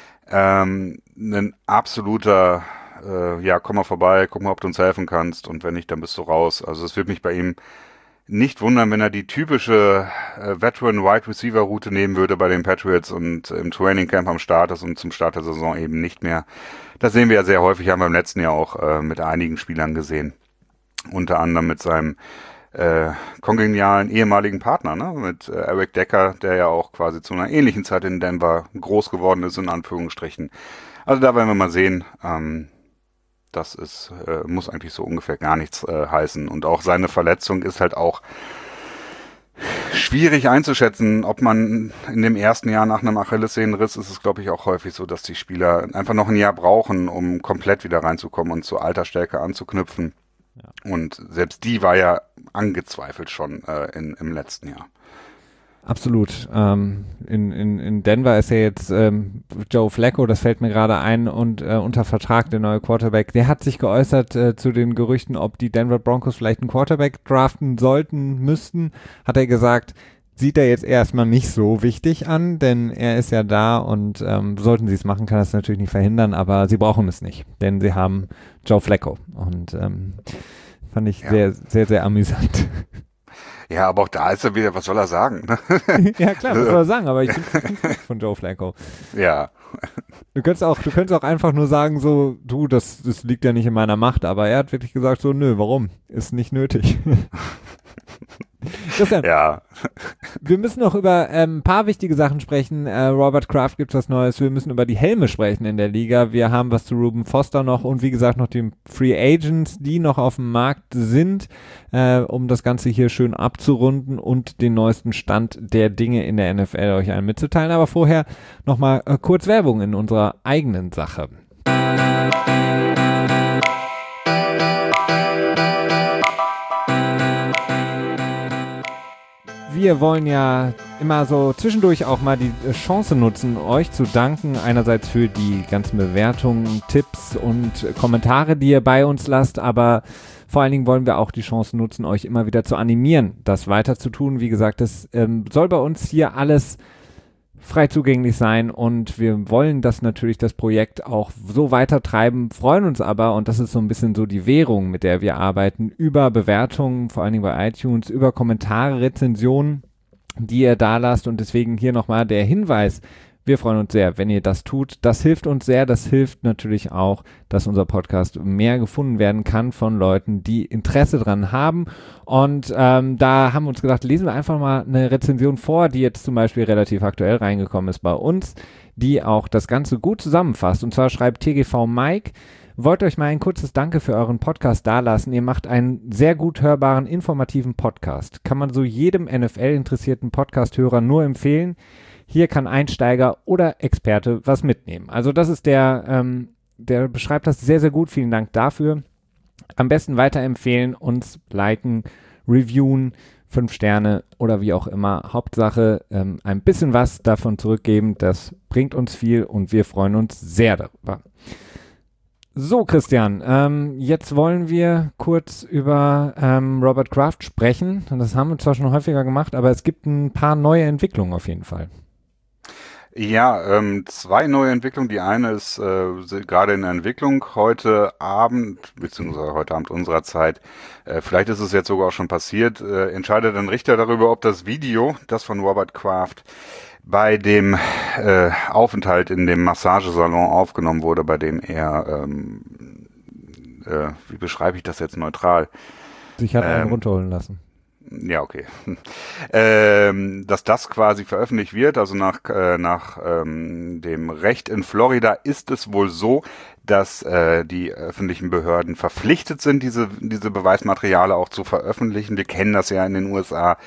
Ähm, ein absoluter... Äh, ja, komm mal vorbei, guck mal, ob du uns helfen kannst und wenn nicht, dann bist du raus. Also es wird mich bei ihm nicht wundern, wenn er die typische äh, Veteran-Wide-Receiver-Route nehmen würde bei den Patriots und im Training Camp am Start ist und zum Start der Saison eben nicht mehr. Das sehen wir ja sehr häufig, haben wir im letzten Jahr auch äh, mit einigen Spielern gesehen. Unter anderem mit seinem äh, kongenialen ehemaligen Partner, ne? Mit äh, Eric Decker, der ja auch quasi zu einer ähnlichen Zeit in Denver groß geworden ist, in Anführungsstrichen. Also da werden wir mal sehen, ähm, das ist, äh, muss eigentlich so ungefähr gar nichts äh, heißen. Und auch seine Verletzung ist halt auch schwierig einzuschätzen, ob man in dem ersten Jahr nach einem Achillessehnenriss ist es, glaube ich, auch häufig so, dass die Spieler einfach noch ein Jahr brauchen, um komplett wieder reinzukommen und zur Altersstärke anzuknüpfen. Ja. Und selbst die war ja angezweifelt schon äh, in, im letzten Jahr. Absolut. Ähm, in, in, in Denver ist ja jetzt ähm, Joe Flacco, das fällt mir gerade ein, und äh, unter Vertrag der neue Quarterback. Der hat sich geäußert äh, zu den Gerüchten, ob die Denver Broncos vielleicht einen Quarterback draften sollten, müssten. Hat er gesagt, sieht er jetzt erstmal nicht so wichtig an, denn er ist ja da und ähm, sollten sie es machen, kann das natürlich nicht verhindern, aber sie brauchen es nicht, denn sie haben Joe Flacco und ähm, fand ich ja. sehr, sehr, sehr amüsant. Ja, aber auch da ist er wieder, was soll er sagen? Ja klar, was soll er sagen, aber ich bin von Joe Flacco. Ja. Du könntest auch, du könntest auch einfach nur sagen, so, du, das, das liegt ja nicht in meiner Macht, aber er hat wirklich gesagt, so, nö, warum? Ist nicht nötig. Christian, ja. Wir müssen noch über ähm, ein paar wichtige Sachen sprechen. Äh, Robert Kraft gibt was Neues. Wir müssen über die Helme sprechen in der Liga. Wir haben was zu Reuben Foster noch und wie gesagt noch die Free Agents, die noch auf dem Markt sind, äh, um das Ganze hier schön abzurunden und den neuesten Stand der Dinge in der N F L euch allen mitzuteilen. Aber vorher nochmal äh, kurz Werbung in unserer eigenen Sache. Wir wollen ja immer so zwischendurch auch mal die Chance nutzen, euch zu danken. Einerseits für die ganzen Bewertungen, Tipps und Kommentare, die ihr bei uns lasst, aber vor allen Dingen wollen wir auch die Chance nutzen, euch immer wieder zu animieren, das weiter zu tun. Wie gesagt, das ähm, soll bei uns hier alles frei zugänglich sein und wir wollen das natürlich, das Projekt auch so weiter treiben, freuen uns aber, und das ist so ein bisschen so die Währung, mit der wir arbeiten, über Bewertungen, vor allen Dingen bei iTunes, über Kommentare, Rezensionen, die ihr da lasst, und deswegen hier nochmal der Hinweis: Wir freuen uns sehr, wenn ihr das tut. Das hilft uns sehr. Das hilft natürlich auch, dass unser Podcast mehr gefunden werden kann von Leuten, die Interesse dran haben. Und ähm, da haben wir uns gedacht, lesen wir einfach mal eine Rezension vor, die jetzt zum Beispiel relativ aktuell reingekommen ist bei uns, die auch das Ganze gut zusammenfasst. Und zwar schreibt T G V Mike: Wollt euch mal ein kurzes Danke für euren Podcast dalassen. Ihr macht einen sehr gut hörbaren, informativen Podcast. Kann man so jedem N F L-interessierten Podcast-Hörer nur empfehlen. Hier kann Einsteiger oder Experte was mitnehmen. Also das ist der, ähm, der beschreibt das sehr, sehr gut. Vielen Dank dafür. Am besten weiterempfehlen, uns liken, reviewen, fünf Sterne oder wie auch immer. Hauptsache ähm, ein bisschen was davon zurückgeben, das bringt uns viel und wir freuen uns sehr darüber. So, Christian, ähm, jetzt wollen wir kurz über ähm, Robert Kraft sprechen. Und das haben wir zwar schon häufiger gemacht, aber es gibt ein paar neue Entwicklungen auf jeden Fall. Ja, ähm, zwei neue Entwicklungen. Die eine ist äh, gerade in der Entwicklung heute Abend, beziehungsweise heute Abend unserer Zeit, äh, vielleicht ist es jetzt sogar auch schon passiert, äh, entscheidet ein Richter darüber, ob das Video, das von Robert Kraft bei dem äh, Aufenthalt in dem Massagesalon aufgenommen wurde, bei dem er, ähm, äh, wie beschreibe ich das jetzt neutral? Sich hat einen Ähm, runterholen lassen. Ja, okay. Ähm, dass das quasi veröffentlicht wird, also nach, äh, nach ähm, dem Recht in Florida ist es wohl so, dass äh, die öffentlichen Behörden verpflichtet sind, diese, diese Beweismateriale auch zu veröffentlichen. Wir kennen das ja in den U S A.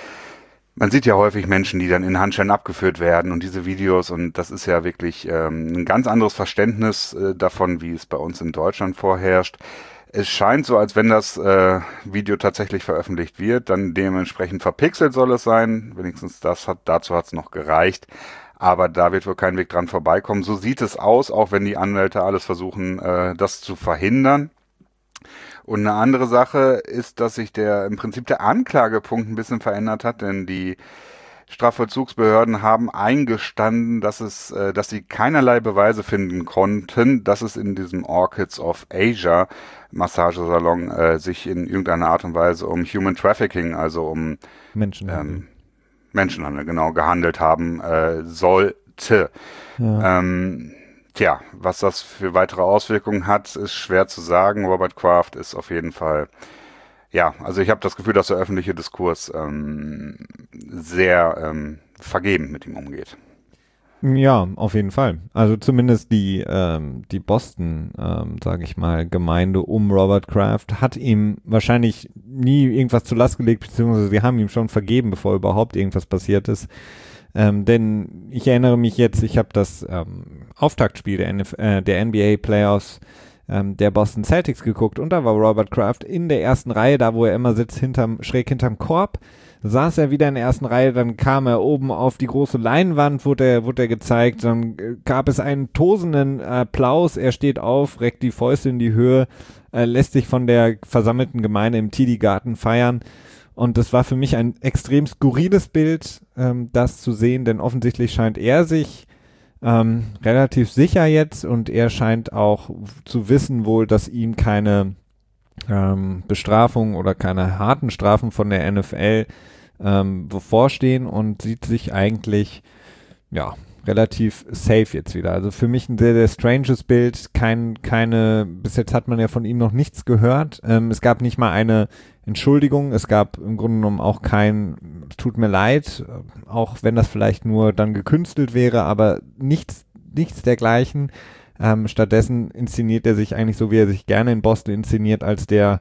Man sieht ja häufig Menschen, die dann in Handschellen abgeführt werden und diese Videos, und das ist ja wirklich ähm, ein ganz anderes Verständnis äh, davon, wie es bei uns in Deutschland vorherrscht. Es scheint so, als wenn das äh, Video tatsächlich veröffentlicht wird, dann dementsprechend verpixelt soll es sein. Wenigstens das hat, dazu hat es noch gereicht. Aber da wird wohl kein Weg dran vorbeikommen. So sieht es aus, auch wenn die Anwälte alles versuchen, äh, das zu verhindern. Und eine andere Sache ist, dass sich der im Prinzip der Anklagepunkt ein bisschen verändert hat, denn die Strafvollzugsbehörden haben eingestanden, dass es, äh, dass sie keinerlei Beweise finden konnten, dass es in diesem Orchids of Asia Massagesalon äh, sich in irgendeiner Art und Weise um Human Trafficking, also um Menschenhandel. ähm, Menschenhandel, genau, gehandelt haben äh, sollte. Ja. Ähm, tja, was das für weitere Auswirkungen hat, ist schwer zu sagen. Robert Kraft ist auf jeden Fall, ja, also ich habe das Gefühl, dass der öffentliche Diskurs ähm, sehr ähm, vergeben mit ihm umgeht. Ja, auf jeden Fall. Also zumindest die, ähm, die Boston, ähm, sage ich mal, Gemeinde um Robert Kraft hat ihm wahrscheinlich nie irgendwas zur Last gelegt, beziehungsweise sie haben ihm schon vergeben, bevor überhaupt irgendwas passiert ist. Ähm, denn ich erinnere mich jetzt, ich habe das ähm, Auftaktspiel der, N F- äh, der N B A Playoffs ähm, der Boston Celtics geguckt und da war Robert Kraft in der ersten Reihe, da wo er immer sitzt, hinterm, schräg hinterm Korb. Saß er wieder in der ersten Reihe, dann kam er oben auf die große Leinwand, wurde er, wurde er gezeigt, dann äh, gab es einen tosenden Applaus, er steht auf, reckt die Fäuste in die Höhe, äh, lässt sich von der versammelten Gemeinde im T D-Garten feiern und das war für mich ein extrem skurriles Bild, ähm, das zu sehen, denn offensichtlich scheint er sich ähm, relativ sicher jetzt und er scheint auch zu wissen wohl, dass ihm keine ähm, Bestrafung oder keine harten Strafen von der N F L ähm, bevorstehen und sieht sich eigentlich ja relativ safe jetzt wieder. Also für mich ein sehr, sehr stranges Bild. Kein, keine, bis jetzt hat man ja von ihm noch nichts gehört. Ähm, es gab nicht mal eine Entschuldigung. Es gab im Grunde genommen auch kein, tut mir leid, auch wenn das vielleicht nur dann gekünstelt wäre, aber nichts, nichts dergleichen. Ähm, stattdessen inszeniert er sich eigentlich so, wie er sich gerne in Boston inszeniert, als der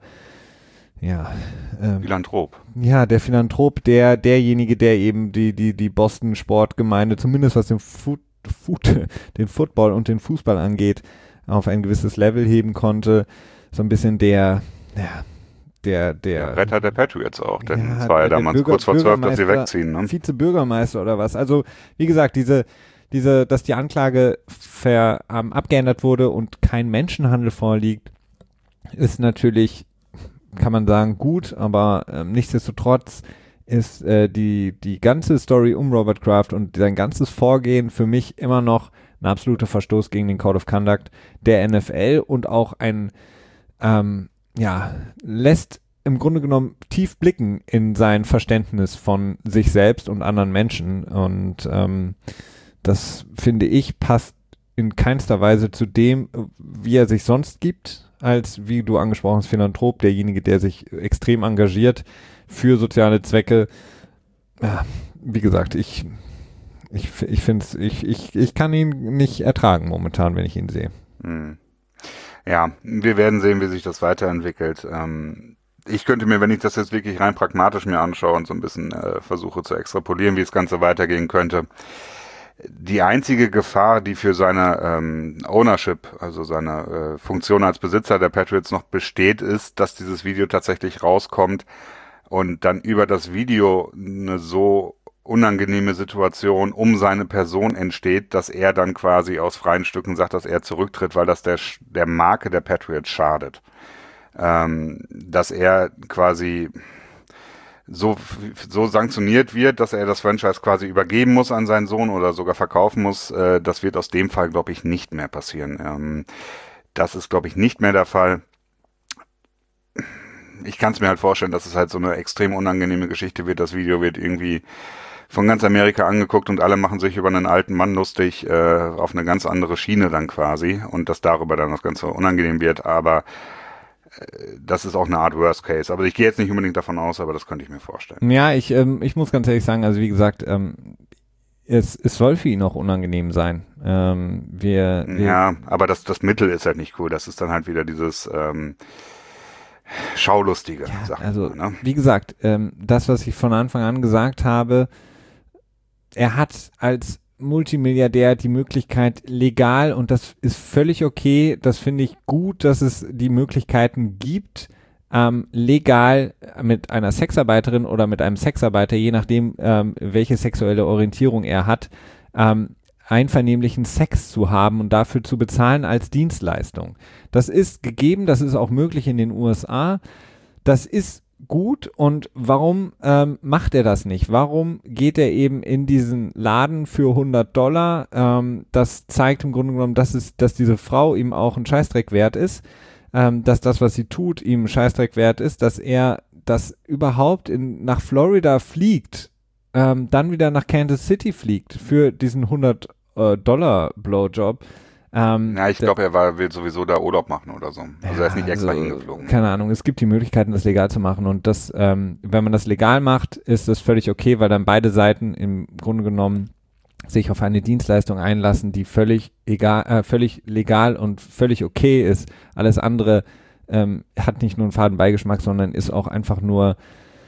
ja, ähm, Philanthrop. Ja, der Philanthrop, der, derjenige, der eben die, die, die Boston Sportgemeinde, zumindest was den Foot, Foot, den Football und den Fußball angeht, auf ein gewisses Level heben konnte. So ein bisschen der, ja, der, der. Ja, Retter der Patriots auch, denn ja, es war ja der damals Bürger, kurz vor zwölf, dass sie wegziehen, ne? Vize-Bürgermeister oder was. Also, wie gesagt, diese, diese, dass die Anklage ver, ähm, abgeändert wurde und kein Menschenhandel vorliegt, ist natürlich, kann man sagen, gut, aber ähm, nichtsdestotrotz ist äh, die, die ganze Story um Robert Kraft und sein ganzes Vorgehen für mich immer noch ein absoluter Verstoß gegen den Code of Conduct der N F L und auch ein, ähm, ja, lässt im Grunde genommen tief blicken in sein Verständnis von sich selbst und anderen Menschen und ähm, das, finde ich, passt in keinster Weise zu dem, wie er sich sonst gibt, als, wie du angesprochen hast, Philanthrop, derjenige, der sich extrem engagiert für soziale Zwecke. Ja, wie gesagt, ich, ich, ich finde es, ich, ich, ich kann ihn nicht ertragen momentan, wenn ich ihn sehe. Hm. Ja, wir werden sehen, wie sich das weiterentwickelt. Ähm, ich könnte mir, wenn ich das jetzt wirklich rein pragmatisch mir anschaue und so ein bisschen äh, versuche zu extrapolieren, wie das Ganze weitergehen könnte, die einzige Gefahr, die für seine ähm, Ownership, also seine äh, Funktion als Besitzer der Patriots noch besteht, ist, dass dieses Video tatsächlich rauskommt, und dann über das Video eine so unangenehme Situation um seine Person entsteht, dass er dann quasi aus freien Stücken sagt, dass er zurücktritt, weil das der, der Marke der Patriots schadet. Ähm, dass er quasi so, so sanktioniert wird, dass er das Franchise quasi übergeben muss an seinen Sohn oder sogar verkaufen muss, äh, das wird aus dem Fall, glaube ich, nicht mehr passieren. Ähm, das ist, glaube ich, nicht mehr der Fall. Ich kann es mir halt vorstellen, dass es halt so eine extrem unangenehme Geschichte wird. Das Video wird irgendwie von ganz Amerika angeguckt und alle machen sich über einen alten Mann lustig, äh, auf eine ganz andere Schiene dann quasi, und dass darüber dann das Ganze unangenehm wird, aber äh, das ist auch eine Art Worst Case. Aber ich gehe jetzt nicht unbedingt davon aus, aber das könnte ich mir vorstellen. Ja, ich, ähm, ich muss ganz ehrlich sagen, also wie gesagt, ähm, es, es soll für ihn auch unangenehm sein. Ähm, wir, wir ja, aber das, das Mittel ist halt nicht cool. Das ist dann halt wieder dieses ähm, Schaulustige. ja, Sachen, also ne? wie gesagt, ähm, das, was ich von Anfang an gesagt habe, er hat als Multimilliardär die Möglichkeit legal, und das ist völlig okay, das finde ich gut, dass es die Möglichkeiten gibt, ähm, legal mit einer Sexarbeiterin oder mit einem Sexarbeiter, je nachdem, ähm, welche sexuelle Orientierung er hat, ähm, einvernehmlichen Sex zu haben und dafür zu bezahlen als Dienstleistung. Das ist gegeben, das ist auch möglich in den U S A. Das ist gut, und warum ähm, macht er das nicht? Warum geht er eben in diesen Laden für hundert Dollar? Ähm, das zeigt im Grunde genommen, dass, es, dass diese Frau ihm auch ein Scheißdreck wert ist, ähm, dass das, was sie tut, ihm ein Scheißdreck wert ist, dass er das überhaupt in, nach Florida fliegt, ähm, dann wieder nach Kansas City fliegt für diesen hundert Dollar Blowjob. Ähm, Ja, ich glaube, er war, will sowieso da Urlaub machen oder so. Also er ist nicht extra also, hingeflogen. Keine Ahnung, es gibt die Möglichkeiten, das legal zu machen, und das, ähm, wenn man das legal macht, ist das völlig okay, weil dann beide Seiten im Grunde genommen sich auf eine Dienstleistung einlassen, die völlig egal, äh, völlig legal und völlig okay ist. Alles andere ähm, hat nicht nur einen faden Beigeschmack, sondern ist auch einfach nur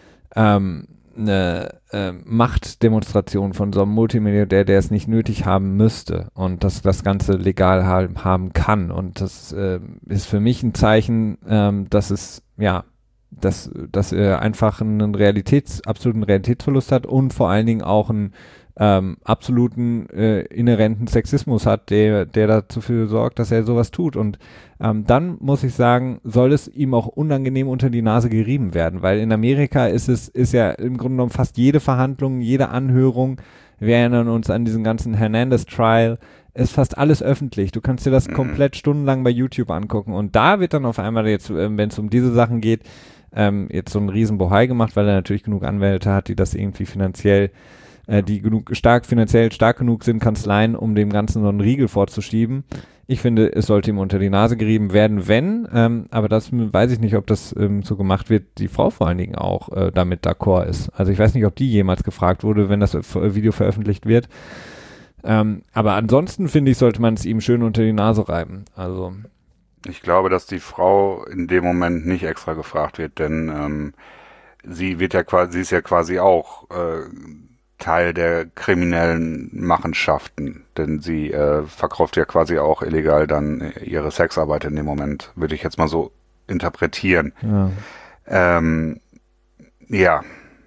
ähm, eine äh, Machtdemonstration von so einem Multimilliardär, der es nicht nötig haben müsste und dass das Ganze legal haben, haben kann. Und das äh, ist für mich ein Zeichen, ähm, dass es, ja, dass, dass er einfach einen Realitäts-, absoluten Realitätsverlust hat und vor allen Dingen auch einen ähm, absoluten äh, inhärenten Sexismus hat, der, der dafür sorgt, dass er sowas tut. Und ähm, dann muss ich sagen, soll es ihm auch unangenehm unter die Nase gerieben werden, weil in Amerika ist es, ist ja im Grunde genommen fast jede Verhandlung, jede Anhörung, wir erinnern uns an diesen ganzen Hernandez-Trial, ist fast alles öffentlich. Du kannst dir das mhm. komplett stundenlang bei YouTube angucken, und da wird dann auf einmal jetzt, äh, wenn es um diese Sachen geht, ähm, jetzt so ein riesen Bohai gemacht, weil er natürlich genug Anwälte hat, die das irgendwie finanziell die genug stark finanziell stark genug sind, Kanzleien, um dem Ganzen so einen Riegel vorzuschieben. Ich finde, es sollte ihm unter die Nase gerieben werden, wenn, ähm, aber das weiß ich nicht, ob das ähm, so gemacht wird, die Frau vor allen Dingen auch äh, damit d'accord ist. Also ich weiß nicht, ob die jemals gefragt wurde, wenn das Video veröffentlicht wird. Ähm, aber ansonsten, finde ich, sollte man es ihm schön unter die Nase reiben. Also ich glaube, dass die Frau in dem Moment nicht extra gefragt wird, denn ähm, sie wird ja quasi, sie ist ja quasi auch äh, Teil der kriminellen Machenschaften, denn sie äh, verkauft ja quasi auch illegal dann ihre Sexarbeit in dem Moment, würde ich jetzt mal so interpretieren. Ja. Ähm, ja.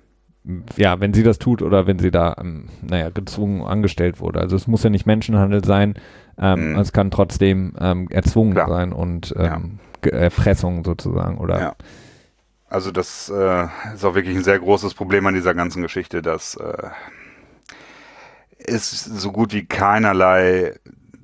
Ja, wenn sie das tut oder wenn sie da, ähm, naja, gezwungen angestellt wurde. Also es muss ja nicht Menschenhandel sein, ähm, mhm. es kann trotzdem ähm, erzwungen Klar. sein und ähm, ja. Erpressung sozusagen, oder? Ja. Also das äh, ist auch wirklich ein sehr großes Problem an dieser ganzen Geschichte, dass äh, es so gut wie keinerlei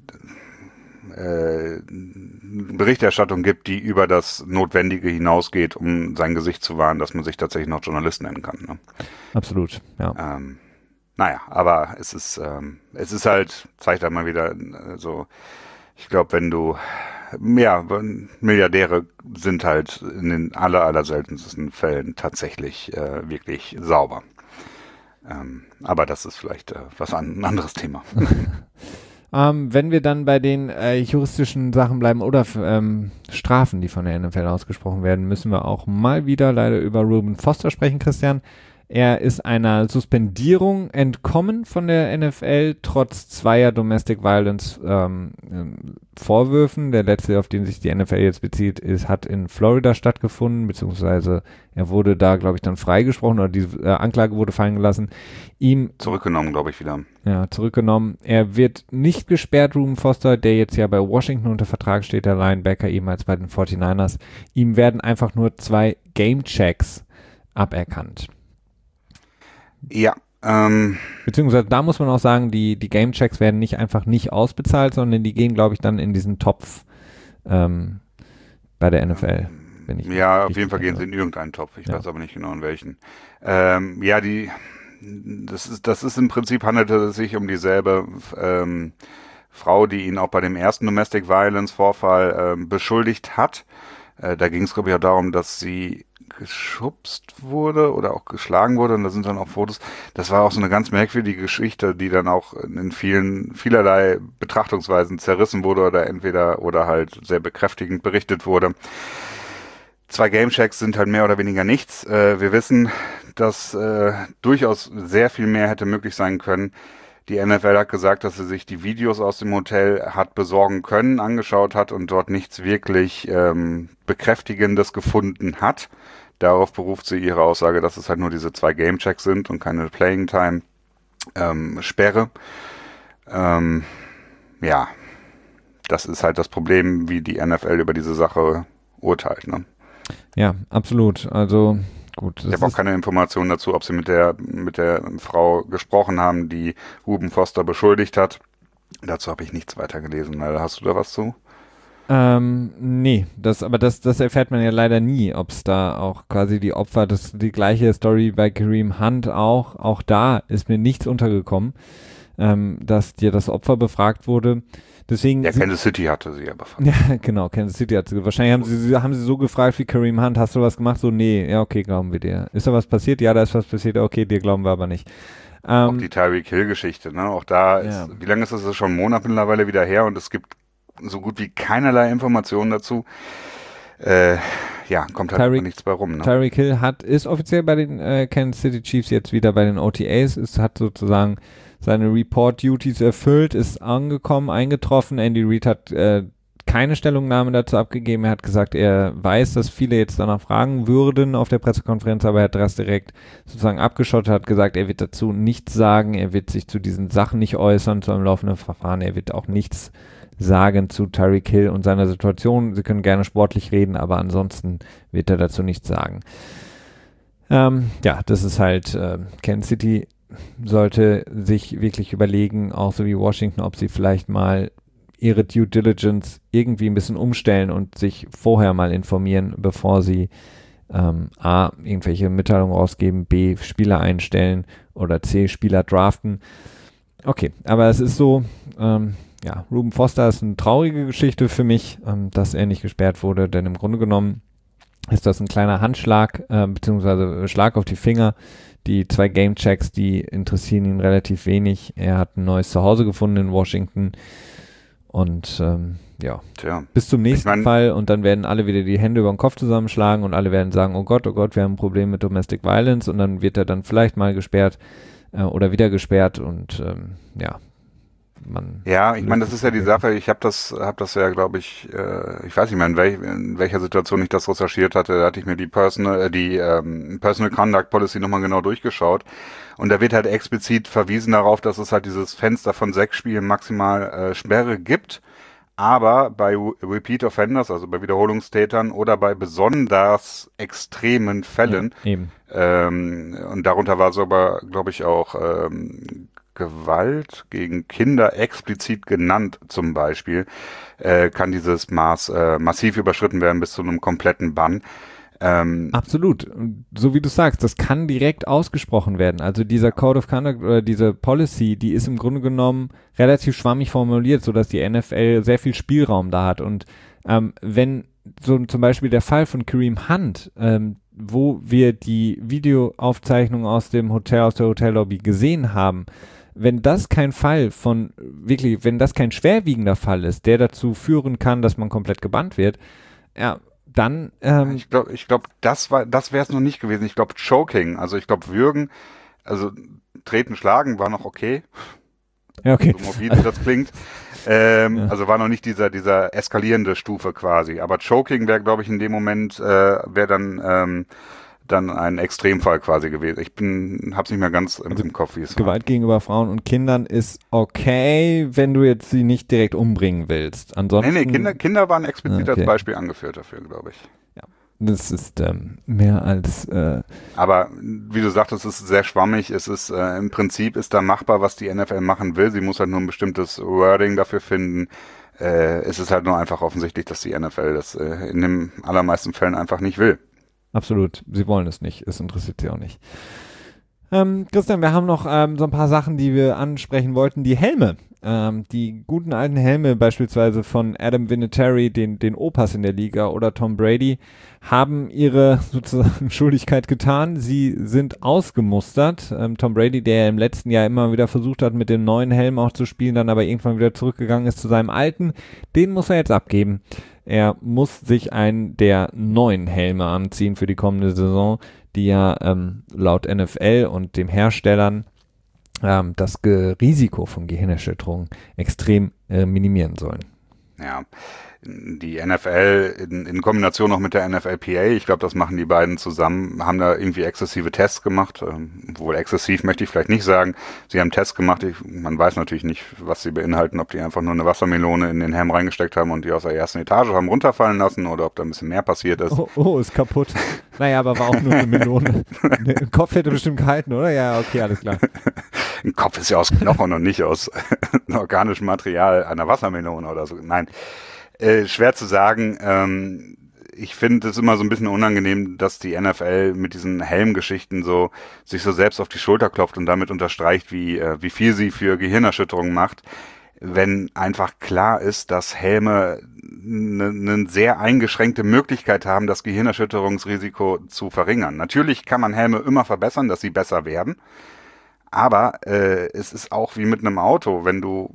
äh, Berichterstattung gibt, die über das Notwendige hinausgeht, um sein Gesicht zu wahren, dass man sich tatsächlich noch Journalist nennen kann. Ne? Absolut, ja. Ähm, naja, aber es ist, ähm, es ist halt, zeigt halt mal wieder äh, so, ich glaube, wenn du ja, Milliardäre sind halt in den aller, aller seltensten Fällen tatsächlich äh, wirklich sauber. Ähm, aber das ist vielleicht äh, was an, ein anderes Thema. ähm, wenn wir dann bei den äh, juristischen Sachen bleiben oder ähm, Strafen, die von der N F L ausgesprochen werden, müssen wir auch mal wieder leider über Reuben Foster sprechen, Christian. Er ist einer Suspendierung entkommen von der N F L, trotz zweier Domestic Violence ähm, Vorwürfen. Der letzte, auf den sich die N F L jetzt bezieht, ist, hat in Florida stattgefunden, beziehungsweise er wurde da, glaube ich, dann freigesprochen oder die äh, Anklage wurde fallen gelassen. Ihm zurückgenommen, glaube ich, wieder. Ja, zurückgenommen. Er wird nicht gesperrt, Reuben Foster, der jetzt ja bei Washington unter Vertrag steht, der Linebacker, ehemals bei den forty-niners. Ihm werden einfach nur zwei Game-Checks aberkannt. Ja, ähm. Beziehungsweise da muss man auch sagen, die, die Game-Checks werden nicht einfach nicht ausbezahlt, sondern die gehen, glaube ich, dann in diesen Topf ähm, bei der N F L. Wenn ich ja, auf jeden Fall gehen sie in irgendeinen Topf. Ich ja. weiß aber nicht genau in welchen. Ähm, ja, die, das ist, das ist im Prinzip, handelt es sich um dieselbe ähm, Frau, die ihn auch bei dem ersten Domestic Violence Vorfall ähm, beschuldigt hat. Äh, da ging es, glaube ich, auch darum, dass sie geschubst wurde oder auch geschlagen wurde, und da sind dann auch Fotos. Das war auch so eine ganz merkwürdige Geschichte, die dann auch in vielen, vielerlei Betrachtungsweisen zerrissen wurde oder entweder oder halt sehr bekräftigend berichtet wurde. Zwei Gamechecks sind halt mehr oder weniger nichts. Äh, wir wissen, dass äh, durchaus sehr viel mehr hätte möglich sein können. Die N F L hat gesagt, dass sie sich die Videos aus dem Hotel hat besorgen können, angeschaut hat und dort nichts wirklich ähm, Bekräftigendes gefunden hat. Darauf beruft sie ihre Aussage, dass es halt nur diese zwei Gamechecks sind und keine Playing-Time-Sperre. Ähm, ja, das ist halt das Problem, wie die N F L über diese Sache urteilt, ne? Ja, absolut. Also gut. Ich habe auch keine Informationen dazu, ob sie mit der mit der Frau gesprochen haben, die Reuben Foster beschuldigt hat. Dazu habe ich nichts weiter gelesen. Hast du da was zu? Ähm, nee, das, aber das, das erfährt man ja leider nie, ob es da auch quasi die Opfer, das die gleiche Story bei Kareem Hunt auch, auch da ist mir nichts untergekommen, ähm, dass dir das Opfer befragt wurde. Deswegen. Ja, Kansas City hatte sie ja befragt. Ja, genau, Kansas City hat sie. Wahrscheinlich haben sie, haben sie so gefragt wie Kareem Hunt, hast du was gemacht? So, nee, ja, okay, glauben wir dir. Ist da was passiert? Ja, da ist was passiert, okay, dir glauben wir aber nicht. Ähm, auch die Tyreek Hill-Geschichte, ne? Auch da ist, ja. Wie lange ist das? Das ist schon einen Monat mittlerweile wieder her, und es gibt so gut wie keinerlei Informationen dazu. Äh, ja, kommt halt Tyreek, nichts bei rum. Ne? Tyreek Hill hat, ist offiziell bei den äh, Kansas City Chiefs jetzt wieder bei den O T As, es hat sozusagen seine Report-Duties erfüllt, ist angekommen, eingetroffen. Andy Reid hat äh, keine Stellungnahme dazu abgegeben. Er hat gesagt, er weiß, dass viele jetzt danach fragen würden auf der Pressekonferenz, aber er hat das direkt sozusagen abgeschottet, hat gesagt, er wird dazu nichts sagen, er wird sich zu diesen Sachen nicht äußern, zu einem laufenden Verfahren, er wird auch nichts sagen zu Tyreek Hill und seiner Situation. Sie können gerne sportlich reden, aber ansonsten wird er dazu nichts sagen. Ähm, ja, das ist halt, äh, Kansas City sollte sich wirklich überlegen, auch so wie Washington, ob sie vielleicht mal ihre Due Diligence irgendwie ein bisschen umstellen und sich vorher mal informieren, bevor sie ähm, A, irgendwelche Mitteilungen rausgeben, B, Spieler einstellen oder C, Spieler draften. Okay, aber es ist so, ähm, ja, Reuben Foster ist eine traurige Geschichte für mich, ähm, dass er nicht gesperrt wurde, denn im Grunde genommen ist das ein kleiner Handschlag, äh, beziehungsweise Schlag auf die Finger. Die zwei Game-Checks, die interessieren ihn relativ wenig. Er hat ein neues Zuhause gefunden in Washington und ähm, ja, Tja. bis zum nächsten ich mein, Fall, und dann werden alle wieder die Hände über den Kopf zusammenschlagen und alle werden sagen, oh Gott, oh Gott, wir haben ein Problem mit Domestic Violence, und dann wird er dann vielleicht mal gesperrt äh, oder wieder gesperrt und ähm, ja, man. Ja, ich meine, das ist ja die Sache, ich habe das hab das ja, glaube ich, äh, ich weiß nicht mehr, in, welch, in welcher Situation ich das recherchiert hatte, da hatte ich mir die Personal, äh, die ähm, Personal Conduct Policy nochmal genau durchgeschaut, und da wird halt explizit verwiesen darauf, dass es halt dieses Fenster von sechs Spielen maximal äh, Sperre gibt, aber bei Repeat Offenders, also bei Wiederholungstätern oder bei besonders extremen Fällen, ja, eben. Ähm, und darunter war sogar, glaube ich, auch ähm, Gewalt gegen Kinder explizit genannt zum Beispiel, äh, kann dieses Maß äh, massiv überschritten werden bis zu einem kompletten Bann. Ähm, Absolut. So wie du sagst, das kann direkt ausgesprochen werden. Also dieser Code of Conduct oder diese Policy, die ist im Grunde genommen relativ schwammig formuliert, sodass die N F L sehr viel Spielraum da hat. Und ähm, wenn so zum Beispiel der Fall von Kareem Hunt, ähm, wo wir die Videoaufzeichnung aus dem Hotel, aus der Hotellobby gesehen haben, wenn das kein Fall von, wirklich, wenn das kein schwerwiegender Fall ist, der dazu führen kann, dass man komplett gebannt wird, ja, dann ähm, ich glaube, ich glaube, das war, das wäre es noch nicht gewesen. Ich glaube, Choking, also ich glaube, Würgen, also Treten, Schlagen war noch okay. Ja, okay. So morbide das klingt. Ähm, Ja. Also war noch nicht dieser, dieser eskalierende Stufe quasi. Aber Choking wäre, glaube ich, in dem Moment, äh, wäre dann, ähm, dann ein Extremfall quasi gewesen. Ich bin, hab's nicht mehr ganz im, Also im Kopf, wie es Gewalt gegenüber Frauen und Kindern ist okay, wenn du jetzt sie nicht direkt umbringen willst. war. Ansonsten. Nee, nee, Kinder, Kinder waren explizit Okay. als Beispiel angeführt dafür, glaube ich. Das ist ähm, mehr als äh, Aber wie du sagtest, es ist sehr schwammig. Es ist äh, im Prinzip ist da machbar, was die N F L machen will. Sie muss halt nur ein bestimmtes Wording dafür finden. Äh, es ist halt nur einfach offensichtlich, dass die N F L das äh, in den allermeisten Fällen einfach nicht will. absolut. Sie wollen es nicht. Es interessiert sie auch nicht. Ähm, Christian, wir haben noch ähm, so ein paar Sachen, die wir ansprechen wollten. Die Helme. Ähm, die guten alten Helme beispielsweise von Adam Vinatieri, den, den Opas in der Liga, oder Tom Brady, haben ihre sozusagen Schuldigkeit getan. Sie sind ausgemustert. Ähm, Tom Brady, der im letzten Jahr immer wieder versucht hat, mit dem neuen Helm auch zu spielen, dann aber irgendwann wieder zurückgegangen ist zu seinem alten, den muss er jetzt abgeben. Er muss sich einen der neuen Helme anziehen für die kommende Saison, die ja ähm, laut N F L und dem Herstellern ähm, das Ge- Risiko von Gehirnerschütterungen extrem äh, minimieren sollen. Ja, die N F L in, in Kombination noch mit der N F L P A, ich glaube, das machen die beiden zusammen, haben da irgendwie exzessive Tests gemacht. Ähm, wohl exzessiv möchte ich vielleicht nicht sagen. Sie haben Tests gemacht. Ich, man weiß natürlich nicht, was sie beinhalten, ob die einfach nur eine Wassermelone in den Helm reingesteckt haben und die aus der ersten Etage haben runterfallen lassen oder ob da ein bisschen mehr passiert ist. Oh, oh, ist kaputt. Naja, aber war auch nur eine Melone. Ein Kopf hätte bestimmt gehalten, oder? Ja, okay, alles klar. Ein Kopf ist ja aus Knochen und nicht aus organischem Material einer Wassermelone oder so. Nein. Äh, schwer zu sagen. Ähm, ich finde es immer so ein bisschen unangenehm, dass die N F L mit diesen Helmgeschichten so sich so selbst auf die Schulter klopft und damit unterstreicht, wie äh, wie viel sie für Gehirnerschütterungen macht, wenn einfach klar ist, dass Helme eine ne sehr eingeschränkte Möglichkeit haben, das Gehirnerschütterungsrisiko zu verringern. Natürlich kann man Helme immer verbessern, dass sie besser werden, aber äh, es ist auch wie mit einem Auto, wenn du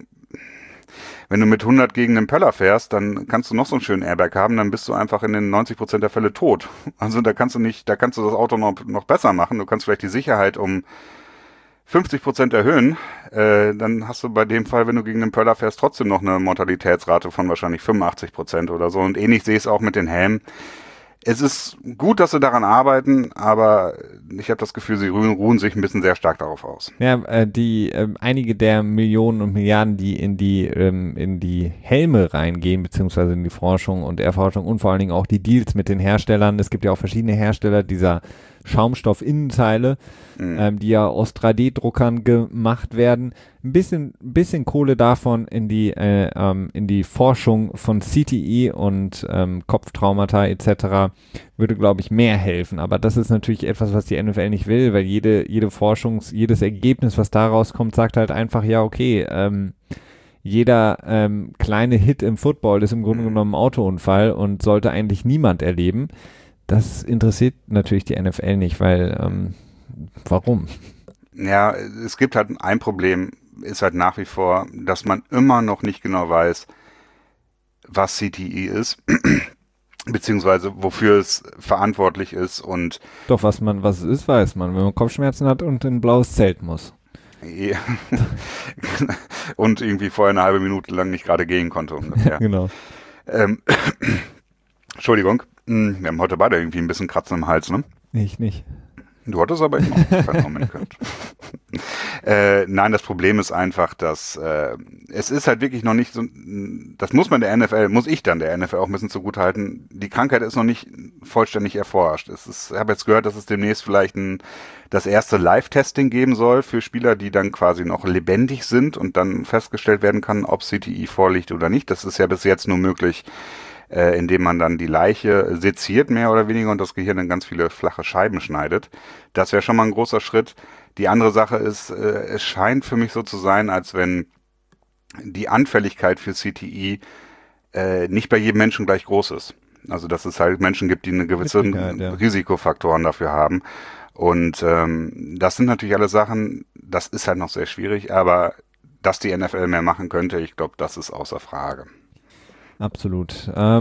Wenn du mit hundert gegen den Pöller fährst, dann kannst du noch so einen schönen Airbag haben, dann bist du einfach in den neunzig Prozent der Fälle tot. Also da kannst du nicht, da kannst du das Auto noch, noch besser machen. Du kannst vielleicht die Sicherheit um fünfzig Prozent erhöhen. Äh, dann hast du bei dem Fall, wenn du gegen den Pöller fährst, trotzdem noch eine Mortalitätsrate von wahrscheinlich fünfundachtzig Prozent oder so. Und ähnlich sehe ich es auch mit den Helmen. Es ist gut, dass sie daran arbeiten, aber ich habe das Gefühl, sie ruhen, ruhen sich ein bisschen sehr stark darauf aus. Ja, äh, die äh, einige der Millionen und Milliarden, die in die ähm, in die Helme reingehen, beziehungsweise in die Forschung und Erforschung und vor allen Dingen auch die Deals mit den Herstellern. Es gibt ja auch verschiedene Hersteller dieser Schaumstoff-Innenteile, mhm. ähm, die ja aus drei D Druckern gemacht werden. Ein bisschen, bisschen Kohle davon in die äh, ähm, in die Forschung von C T E und ähm, Kopftraumata et cetera würde, glaube ich, mehr helfen. Aber das ist natürlich etwas, was die N F L nicht will, weil jede jede Forschungs, jedes Ergebnis, was daraus kommt, sagt halt einfach, ja, okay, ähm, jeder ähm, kleine Hit im Football ist im Grunde genommen ein Autounfall und sollte eigentlich niemand erleben. Das interessiert natürlich die N F L nicht, weil, ähm, warum? Ja, es gibt halt ein Problem, ist halt nach wie vor, dass man immer noch nicht genau weiß, was C T E ist, beziehungsweise wofür es verantwortlich ist und Doch, was man, was es ist, weiß man, wenn man Kopfschmerzen hat und in ein blaues Zelt muss. und irgendwie vorher eine halbe Minute lang nicht gerade gehen konnte ungefähr. Genau. Ähm, Entschuldigung, wir haben heute beide irgendwie ein bisschen Kratzen im Hals, ne? Ich nicht. Du hattest aber immer keinen Moment gehabt. äh, nein, das Problem ist einfach, dass äh, es ist halt wirklich noch nicht so, das muss man der N F L, muss ich dann der N F L auch ein bisschen zugutehalten, die Krankheit ist noch nicht vollständig erforscht. Es ist, ich habe jetzt gehört, dass es demnächst vielleicht ein, das erste Live-Testing geben soll für Spieler, die dann quasi noch lebendig sind und dann festgestellt werden kann, ob C T E vorliegt oder nicht. Das ist ja bis jetzt nur möglich, äh, indem man dann die Leiche seziert, mehr oder weniger, und das Gehirn in ganz viele flache Scheiben schneidet. Das wäre schon mal ein großer Schritt. Die andere Sache ist, äh, es scheint für mich so zu sein, als wenn die Anfälligkeit für C T E äh, nicht bei jedem Menschen gleich groß ist. Also dass es halt Menschen gibt, die eine gewisse ja. Risikofaktoren dafür haben. Und ähm, das sind natürlich alle Sachen, das ist halt noch sehr schwierig, aber dass die N F L mehr machen könnte, ich glaube, das ist außer Frage. Absolut. Ähm,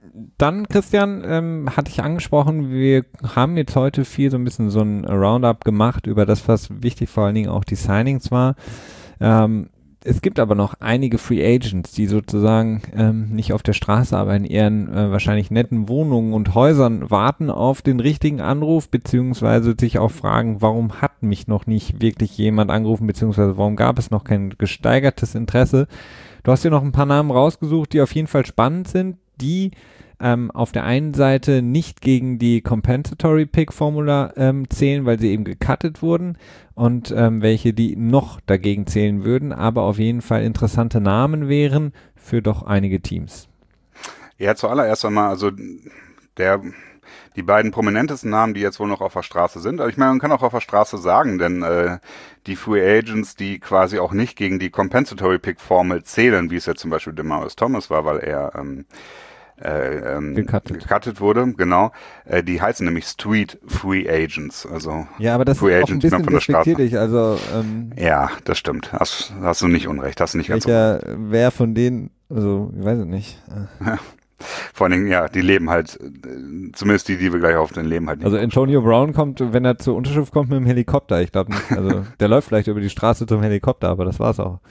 Dann, Christian, ähm, hatte ich angesprochen, wir haben jetzt heute viel so ein bisschen so ein Roundup gemacht über das, was wichtig vor allen Dingen auch die Signings war. Ähm, es gibt aber noch einige Free Agents, die sozusagen ähm, nicht auf der Straße, aber in ihren äh, wahrscheinlich netten Wohnungen und Häusern warten auf den richtigen Anruf, beziehungsweise sich auch fragen, warum hat mich noch nicht wirklich jemand angerufen, beziehungsweise warum gab es noch kein gesteigertes Interesse. Du hast dir noch ein paar Namen rausgesucht, die auf jeden Fall spannend sind, die ähm, auf der einen Seite nicht gegen die Compensatory Pick Formula ähm, zählen, weil sie eben gecuttet wurden, und ähm, welche, die noch dagegen zählen würden, aber auf jeden Fall interessante Namen wären für doch einige Teams. Ja, zuallererst einmal, also der die beiden prominentesten Namen, die jetzt wohl noch auf der Straße sind. Also ich meine, man kann auch auf der Straße sagen, denn äh, die Free Agents, die quasi auch nicht gegen die Compensatory Pick Formel zählen, wie es jetzt zum Beispiel Demaryius Thomas war, weil er ähm, äh, ähm, Gecuttet. gecuttet wurde, genau. Äh, die heißen nämlich Street Free Agents, also ja, aber das Free ist auch ein Agents, die man bisschen von der Straße. despektierlich. Also ähm, Ja, das stimmt. Hast, hast du nicht unrecht, hast du nicht ganz welcher, unrecht. wer von denen, also ich weiß es nicht. Vor allen Dingen, ja, die leben halt, äh, zumindest die, die wir gleich auf den leben halt nicht. Also Antonio Brown kommt, wenn er zur Unterschrift kommt, mit dem Helikopter. Ich glaube nicht. Also der läuft vielleicht über die Straße zum Helikopter, aber das war's auch.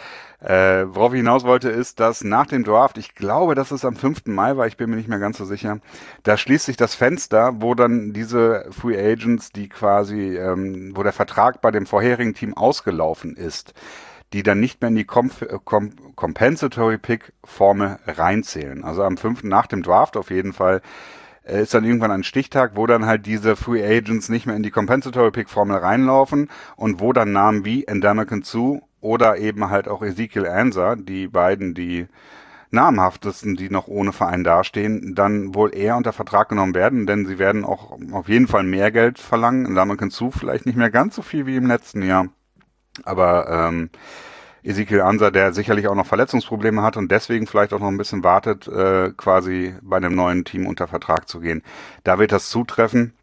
Äh, worauf ich hinaus wollte, ist, dass nach dem Draft, ich glaube, dass es am fünften Mai war, ich bin mir nicht mehr ganz so sicher, da schließt sich das Fenster, wo dann diese Free Agents, die quasi, ähm, wo der Vertrag bei dem vorherigen Team ausgelaufen ist, die dann nicht mehr in die Comp- Comp- Compensatory Pick Formel reinzählen. Also am fünften nach dem Draft auf jeden Fall äh, ist dann irgendwann ein Stichtag, wo dann halt diese Free Agents nicht mehr in die Compensatory Pick Formel reinlaufen und wo dann Namen wie Ndamukong Suh oder eben halt auch Ezekiel Ansah, die beiden, die namhaftesten, die noch ohne Verein dastehen, dann wohl eher unter Vertrag genommen werden, denn sie werden auch auf jeden Fall mehr Geld verlangen. Ndamukong Suh vielleicht nicht mehr ganz so viel wie im letzten Jahr, aber ähm, Ezekiel Ansah, der sicherlich auch noch Verletzungsprobleme hat und deswegen vielleicht auch noch ein bisschen wartet, äh, quasi bei einem neuen Team unter Vertrag zu gehen. Da wird das zutreffen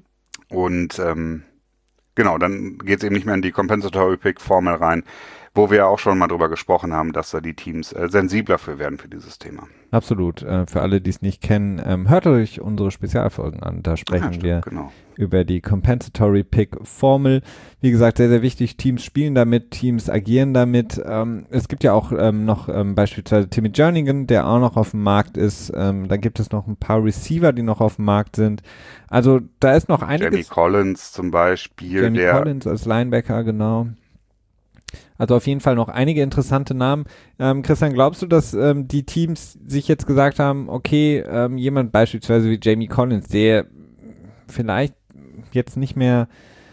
und ähm, genau, dann geht es eben nicht mehr in die Compensatory Pick Formel rein, wo wir ja auch schon mal drüber gesprochen haben, dass da die Teams äh, sensibler für werden für dieses Thema. Absolut. Äh, für alle, die es nicht kennen, ähm, hört euch unsere Spezialfolgen an. Da sprechen Ja, stimmt, wir genau. über die Compensatory Pick Formel. Wie gesagt, sehr, sehr wichtig. Teams spielen damit, Teams agieren damit. Ähm, es gibt ja auch ähm, noch ähm, beispielsweise Timmy Jernigan, der auch noch auf dem Markt ist. Ähm, dann gibt es noch ein paar Receiver, die noch auf dem Markt sind. Also da ist noch einiges. Jamie Collins zum Beispiel. Jamie der Collins als Linebacker, genau. Also auf jeden Fall noch einige interessante Namen. Ähm, Christian, glaubst du, dass ähm, die Teams sich jetzt gesagt haben, okay, ähm, jemand beispielsweise wie Jamie Collins, der vielleicht jetzt nicht mehr,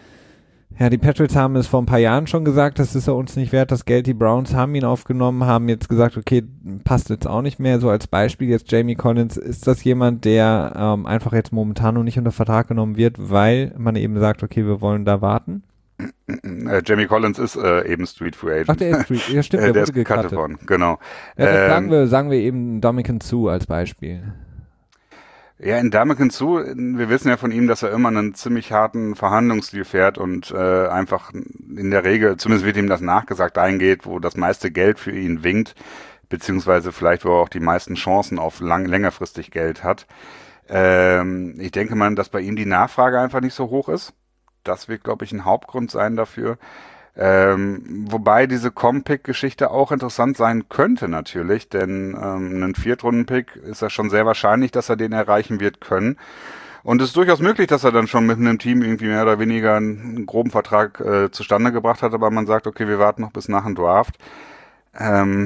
ja, die Patriots haben es vor ein paar Jahren schon gesagt, das ist er uns nicht wert, das Geld, die Browns haben ihn aufgenommen, haben jetzt gesagt, okay, passt jetzt auch nicht mehr, so als Beispiel jetzt Jamie Collins, ist das jemand, der ähm, einfach jetzt momentan noch nicht unter Vertrag genommen wird, weil man eben sagt, okay, wir wollen da warten? Äh, Jamie Collins ist äh, eben Street Free Agent. Ach, der ist Street, ja stimmt, der, der, der wurde ist gecuttet gecuttet worden, genau. Ja, das ähm, sagen wir, sagen wir eben Ndamukong Suh als Beispiel. Ja, in Ndamukong Suh, wir wissen ja von ihm, dass er immer einen ziemlich harten Verhandlungsstil fährt und äh, einfach in der Regel, zumindest wird ihm das nachgesagt, eingeht, wo das meiste Geld für ihn winkt, beziehungsweise vielleicht, wo er auch die meisten Chancen auf lang, längerfristig Geld hat. Ähm, ich denke mal, dass bei ihm die Nachfrage einfach nicht so hoch ist. Das wird, glaube ich, ein Hauptgrund sein dafür. Ähm, wobei diese Com-Pick-Geschichte auch interessant sein könnte natürlich, denn ähm, ein Viertrunden-Pick ist ja schon sehr wahrscheinlich, dass er den erreichen wird können. Und es ist durchaus möglich, dass er dann schon mit einem Team irgendwie mehr oder weniger einen, einen groben Vertrag äh, zustande gebracht hat, aber man sagt, okay, wir warten noch bis nach dem Draft. Ähm,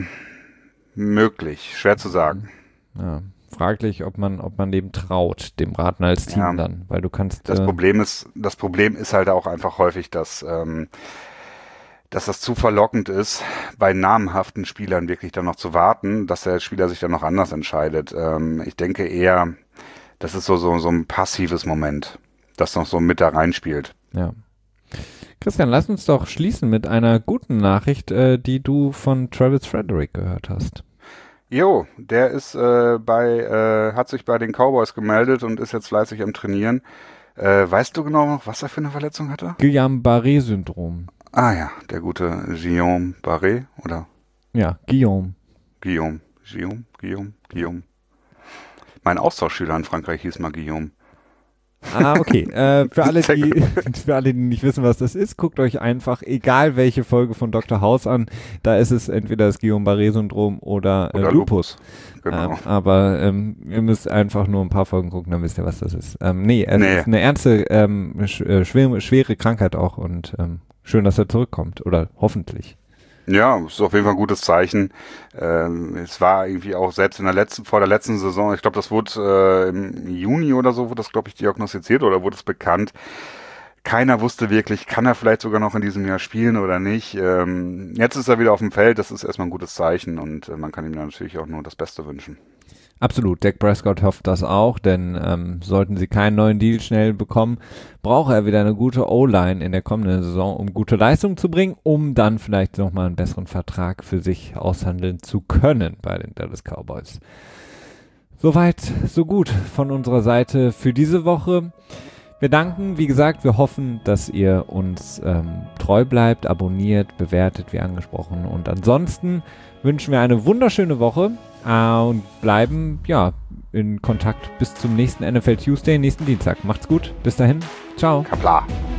möglich, schwer zu sagen. Ja, fraglich, ob man, ob man dem traut, dem Raten als Team Ja, dann, weil du kannst. Das äh, Problem ist, das Problem ist halt auch einfach häufig, dass ähm, dass das zu verlockend ist, bei namhaften Spielern wirklich dann noch zu warten, dass der Spieler sich dann noch anders entscheidet. Ähm, ich denke eher, das ist so, so, so ein passives Moment, das noch so mit da reinspielt. Ja. Christian, lass uns doch schließen mit einer guten Nachricht, äh, die du von Travis Frederick gehört hast. Jo, der ist äh, bei, äh, hat sich bei den Cowboys gemeldet und ist jetzt fleißig am Trainieren. Äh, weißt du genau noch, was er für eine Verletzung hatte? Guillain-Barré-Syndrom. Ah ja, der gute Guillaume Barré, oder? Ja, Guillaume. Guillaume, Guillaume, Guillaume, Guillaume. Mein Austauschschüler in Frankreich hieß mal Guillaume. Ah, okay. Äh, für, alle, die, für alle, die nicht wissen, was das ist, guckt euch einfach, egal welche Folge von Doktor House an, da ist es entweder das Guillain-Barré-Syndrom oder, äh, Oder Lupus. Genau. Ähm, aber ähm, ihr müsst einfach nur ein paar Folgen gucken, dann wisst ihr, was das ist. Ähm, nee, es Nee. ist eine ernste, ähm, sch äh, schwere, schwere Krankheit auch und ähm, schön, dass er zurückkommt oder hoffentlich. Ja, ist auf jeden Fall ein gutes Zeichen. Ähm, es war irgendwie auch selbst in der letzten, vor der letzten Saison, ich glaube, das wurde äh, im Juni oder so, wurde das, glaube ich, diagnostiziert oder wurde es bekannt. Keiner wusste wirklich, kann er vielleicht sogar noch in diesem Jahr spielen oder nicht. Ähm, jetzt ist er wieder auf dem Feld, das ist erstmal ein gutes Zeichen und äh, man kann ihm dann natürlich auch nur das Beste wünschen. Absolut, Dak Prescott hofft das auch, denn ähm, sollten sie keinen neuen Deal schnell bekommen, braucht er wieder eine gute O-Line in der kommenden Saison, um gute Leistung zu bringen, um dann vielleicht nochmal einen besseren Vertrag für sich aushandeln zu können bei den Dallas Cowboys. Soweit, so gut von unserer Seite für diese Woche. Wir danken, wie gesagt, wir hoffen, dass ihr uns ähm, treu bleibt, abonniert, bewertet, wie angesprochen. Und ansonsten wünschen wir eine wunderschöne Woche äh, und bleiben ja in Kontakt bis zum nächsten N F L Tuesday, nächsten Dienstag. Macht's gut, bis dahin, ciao. Kapla.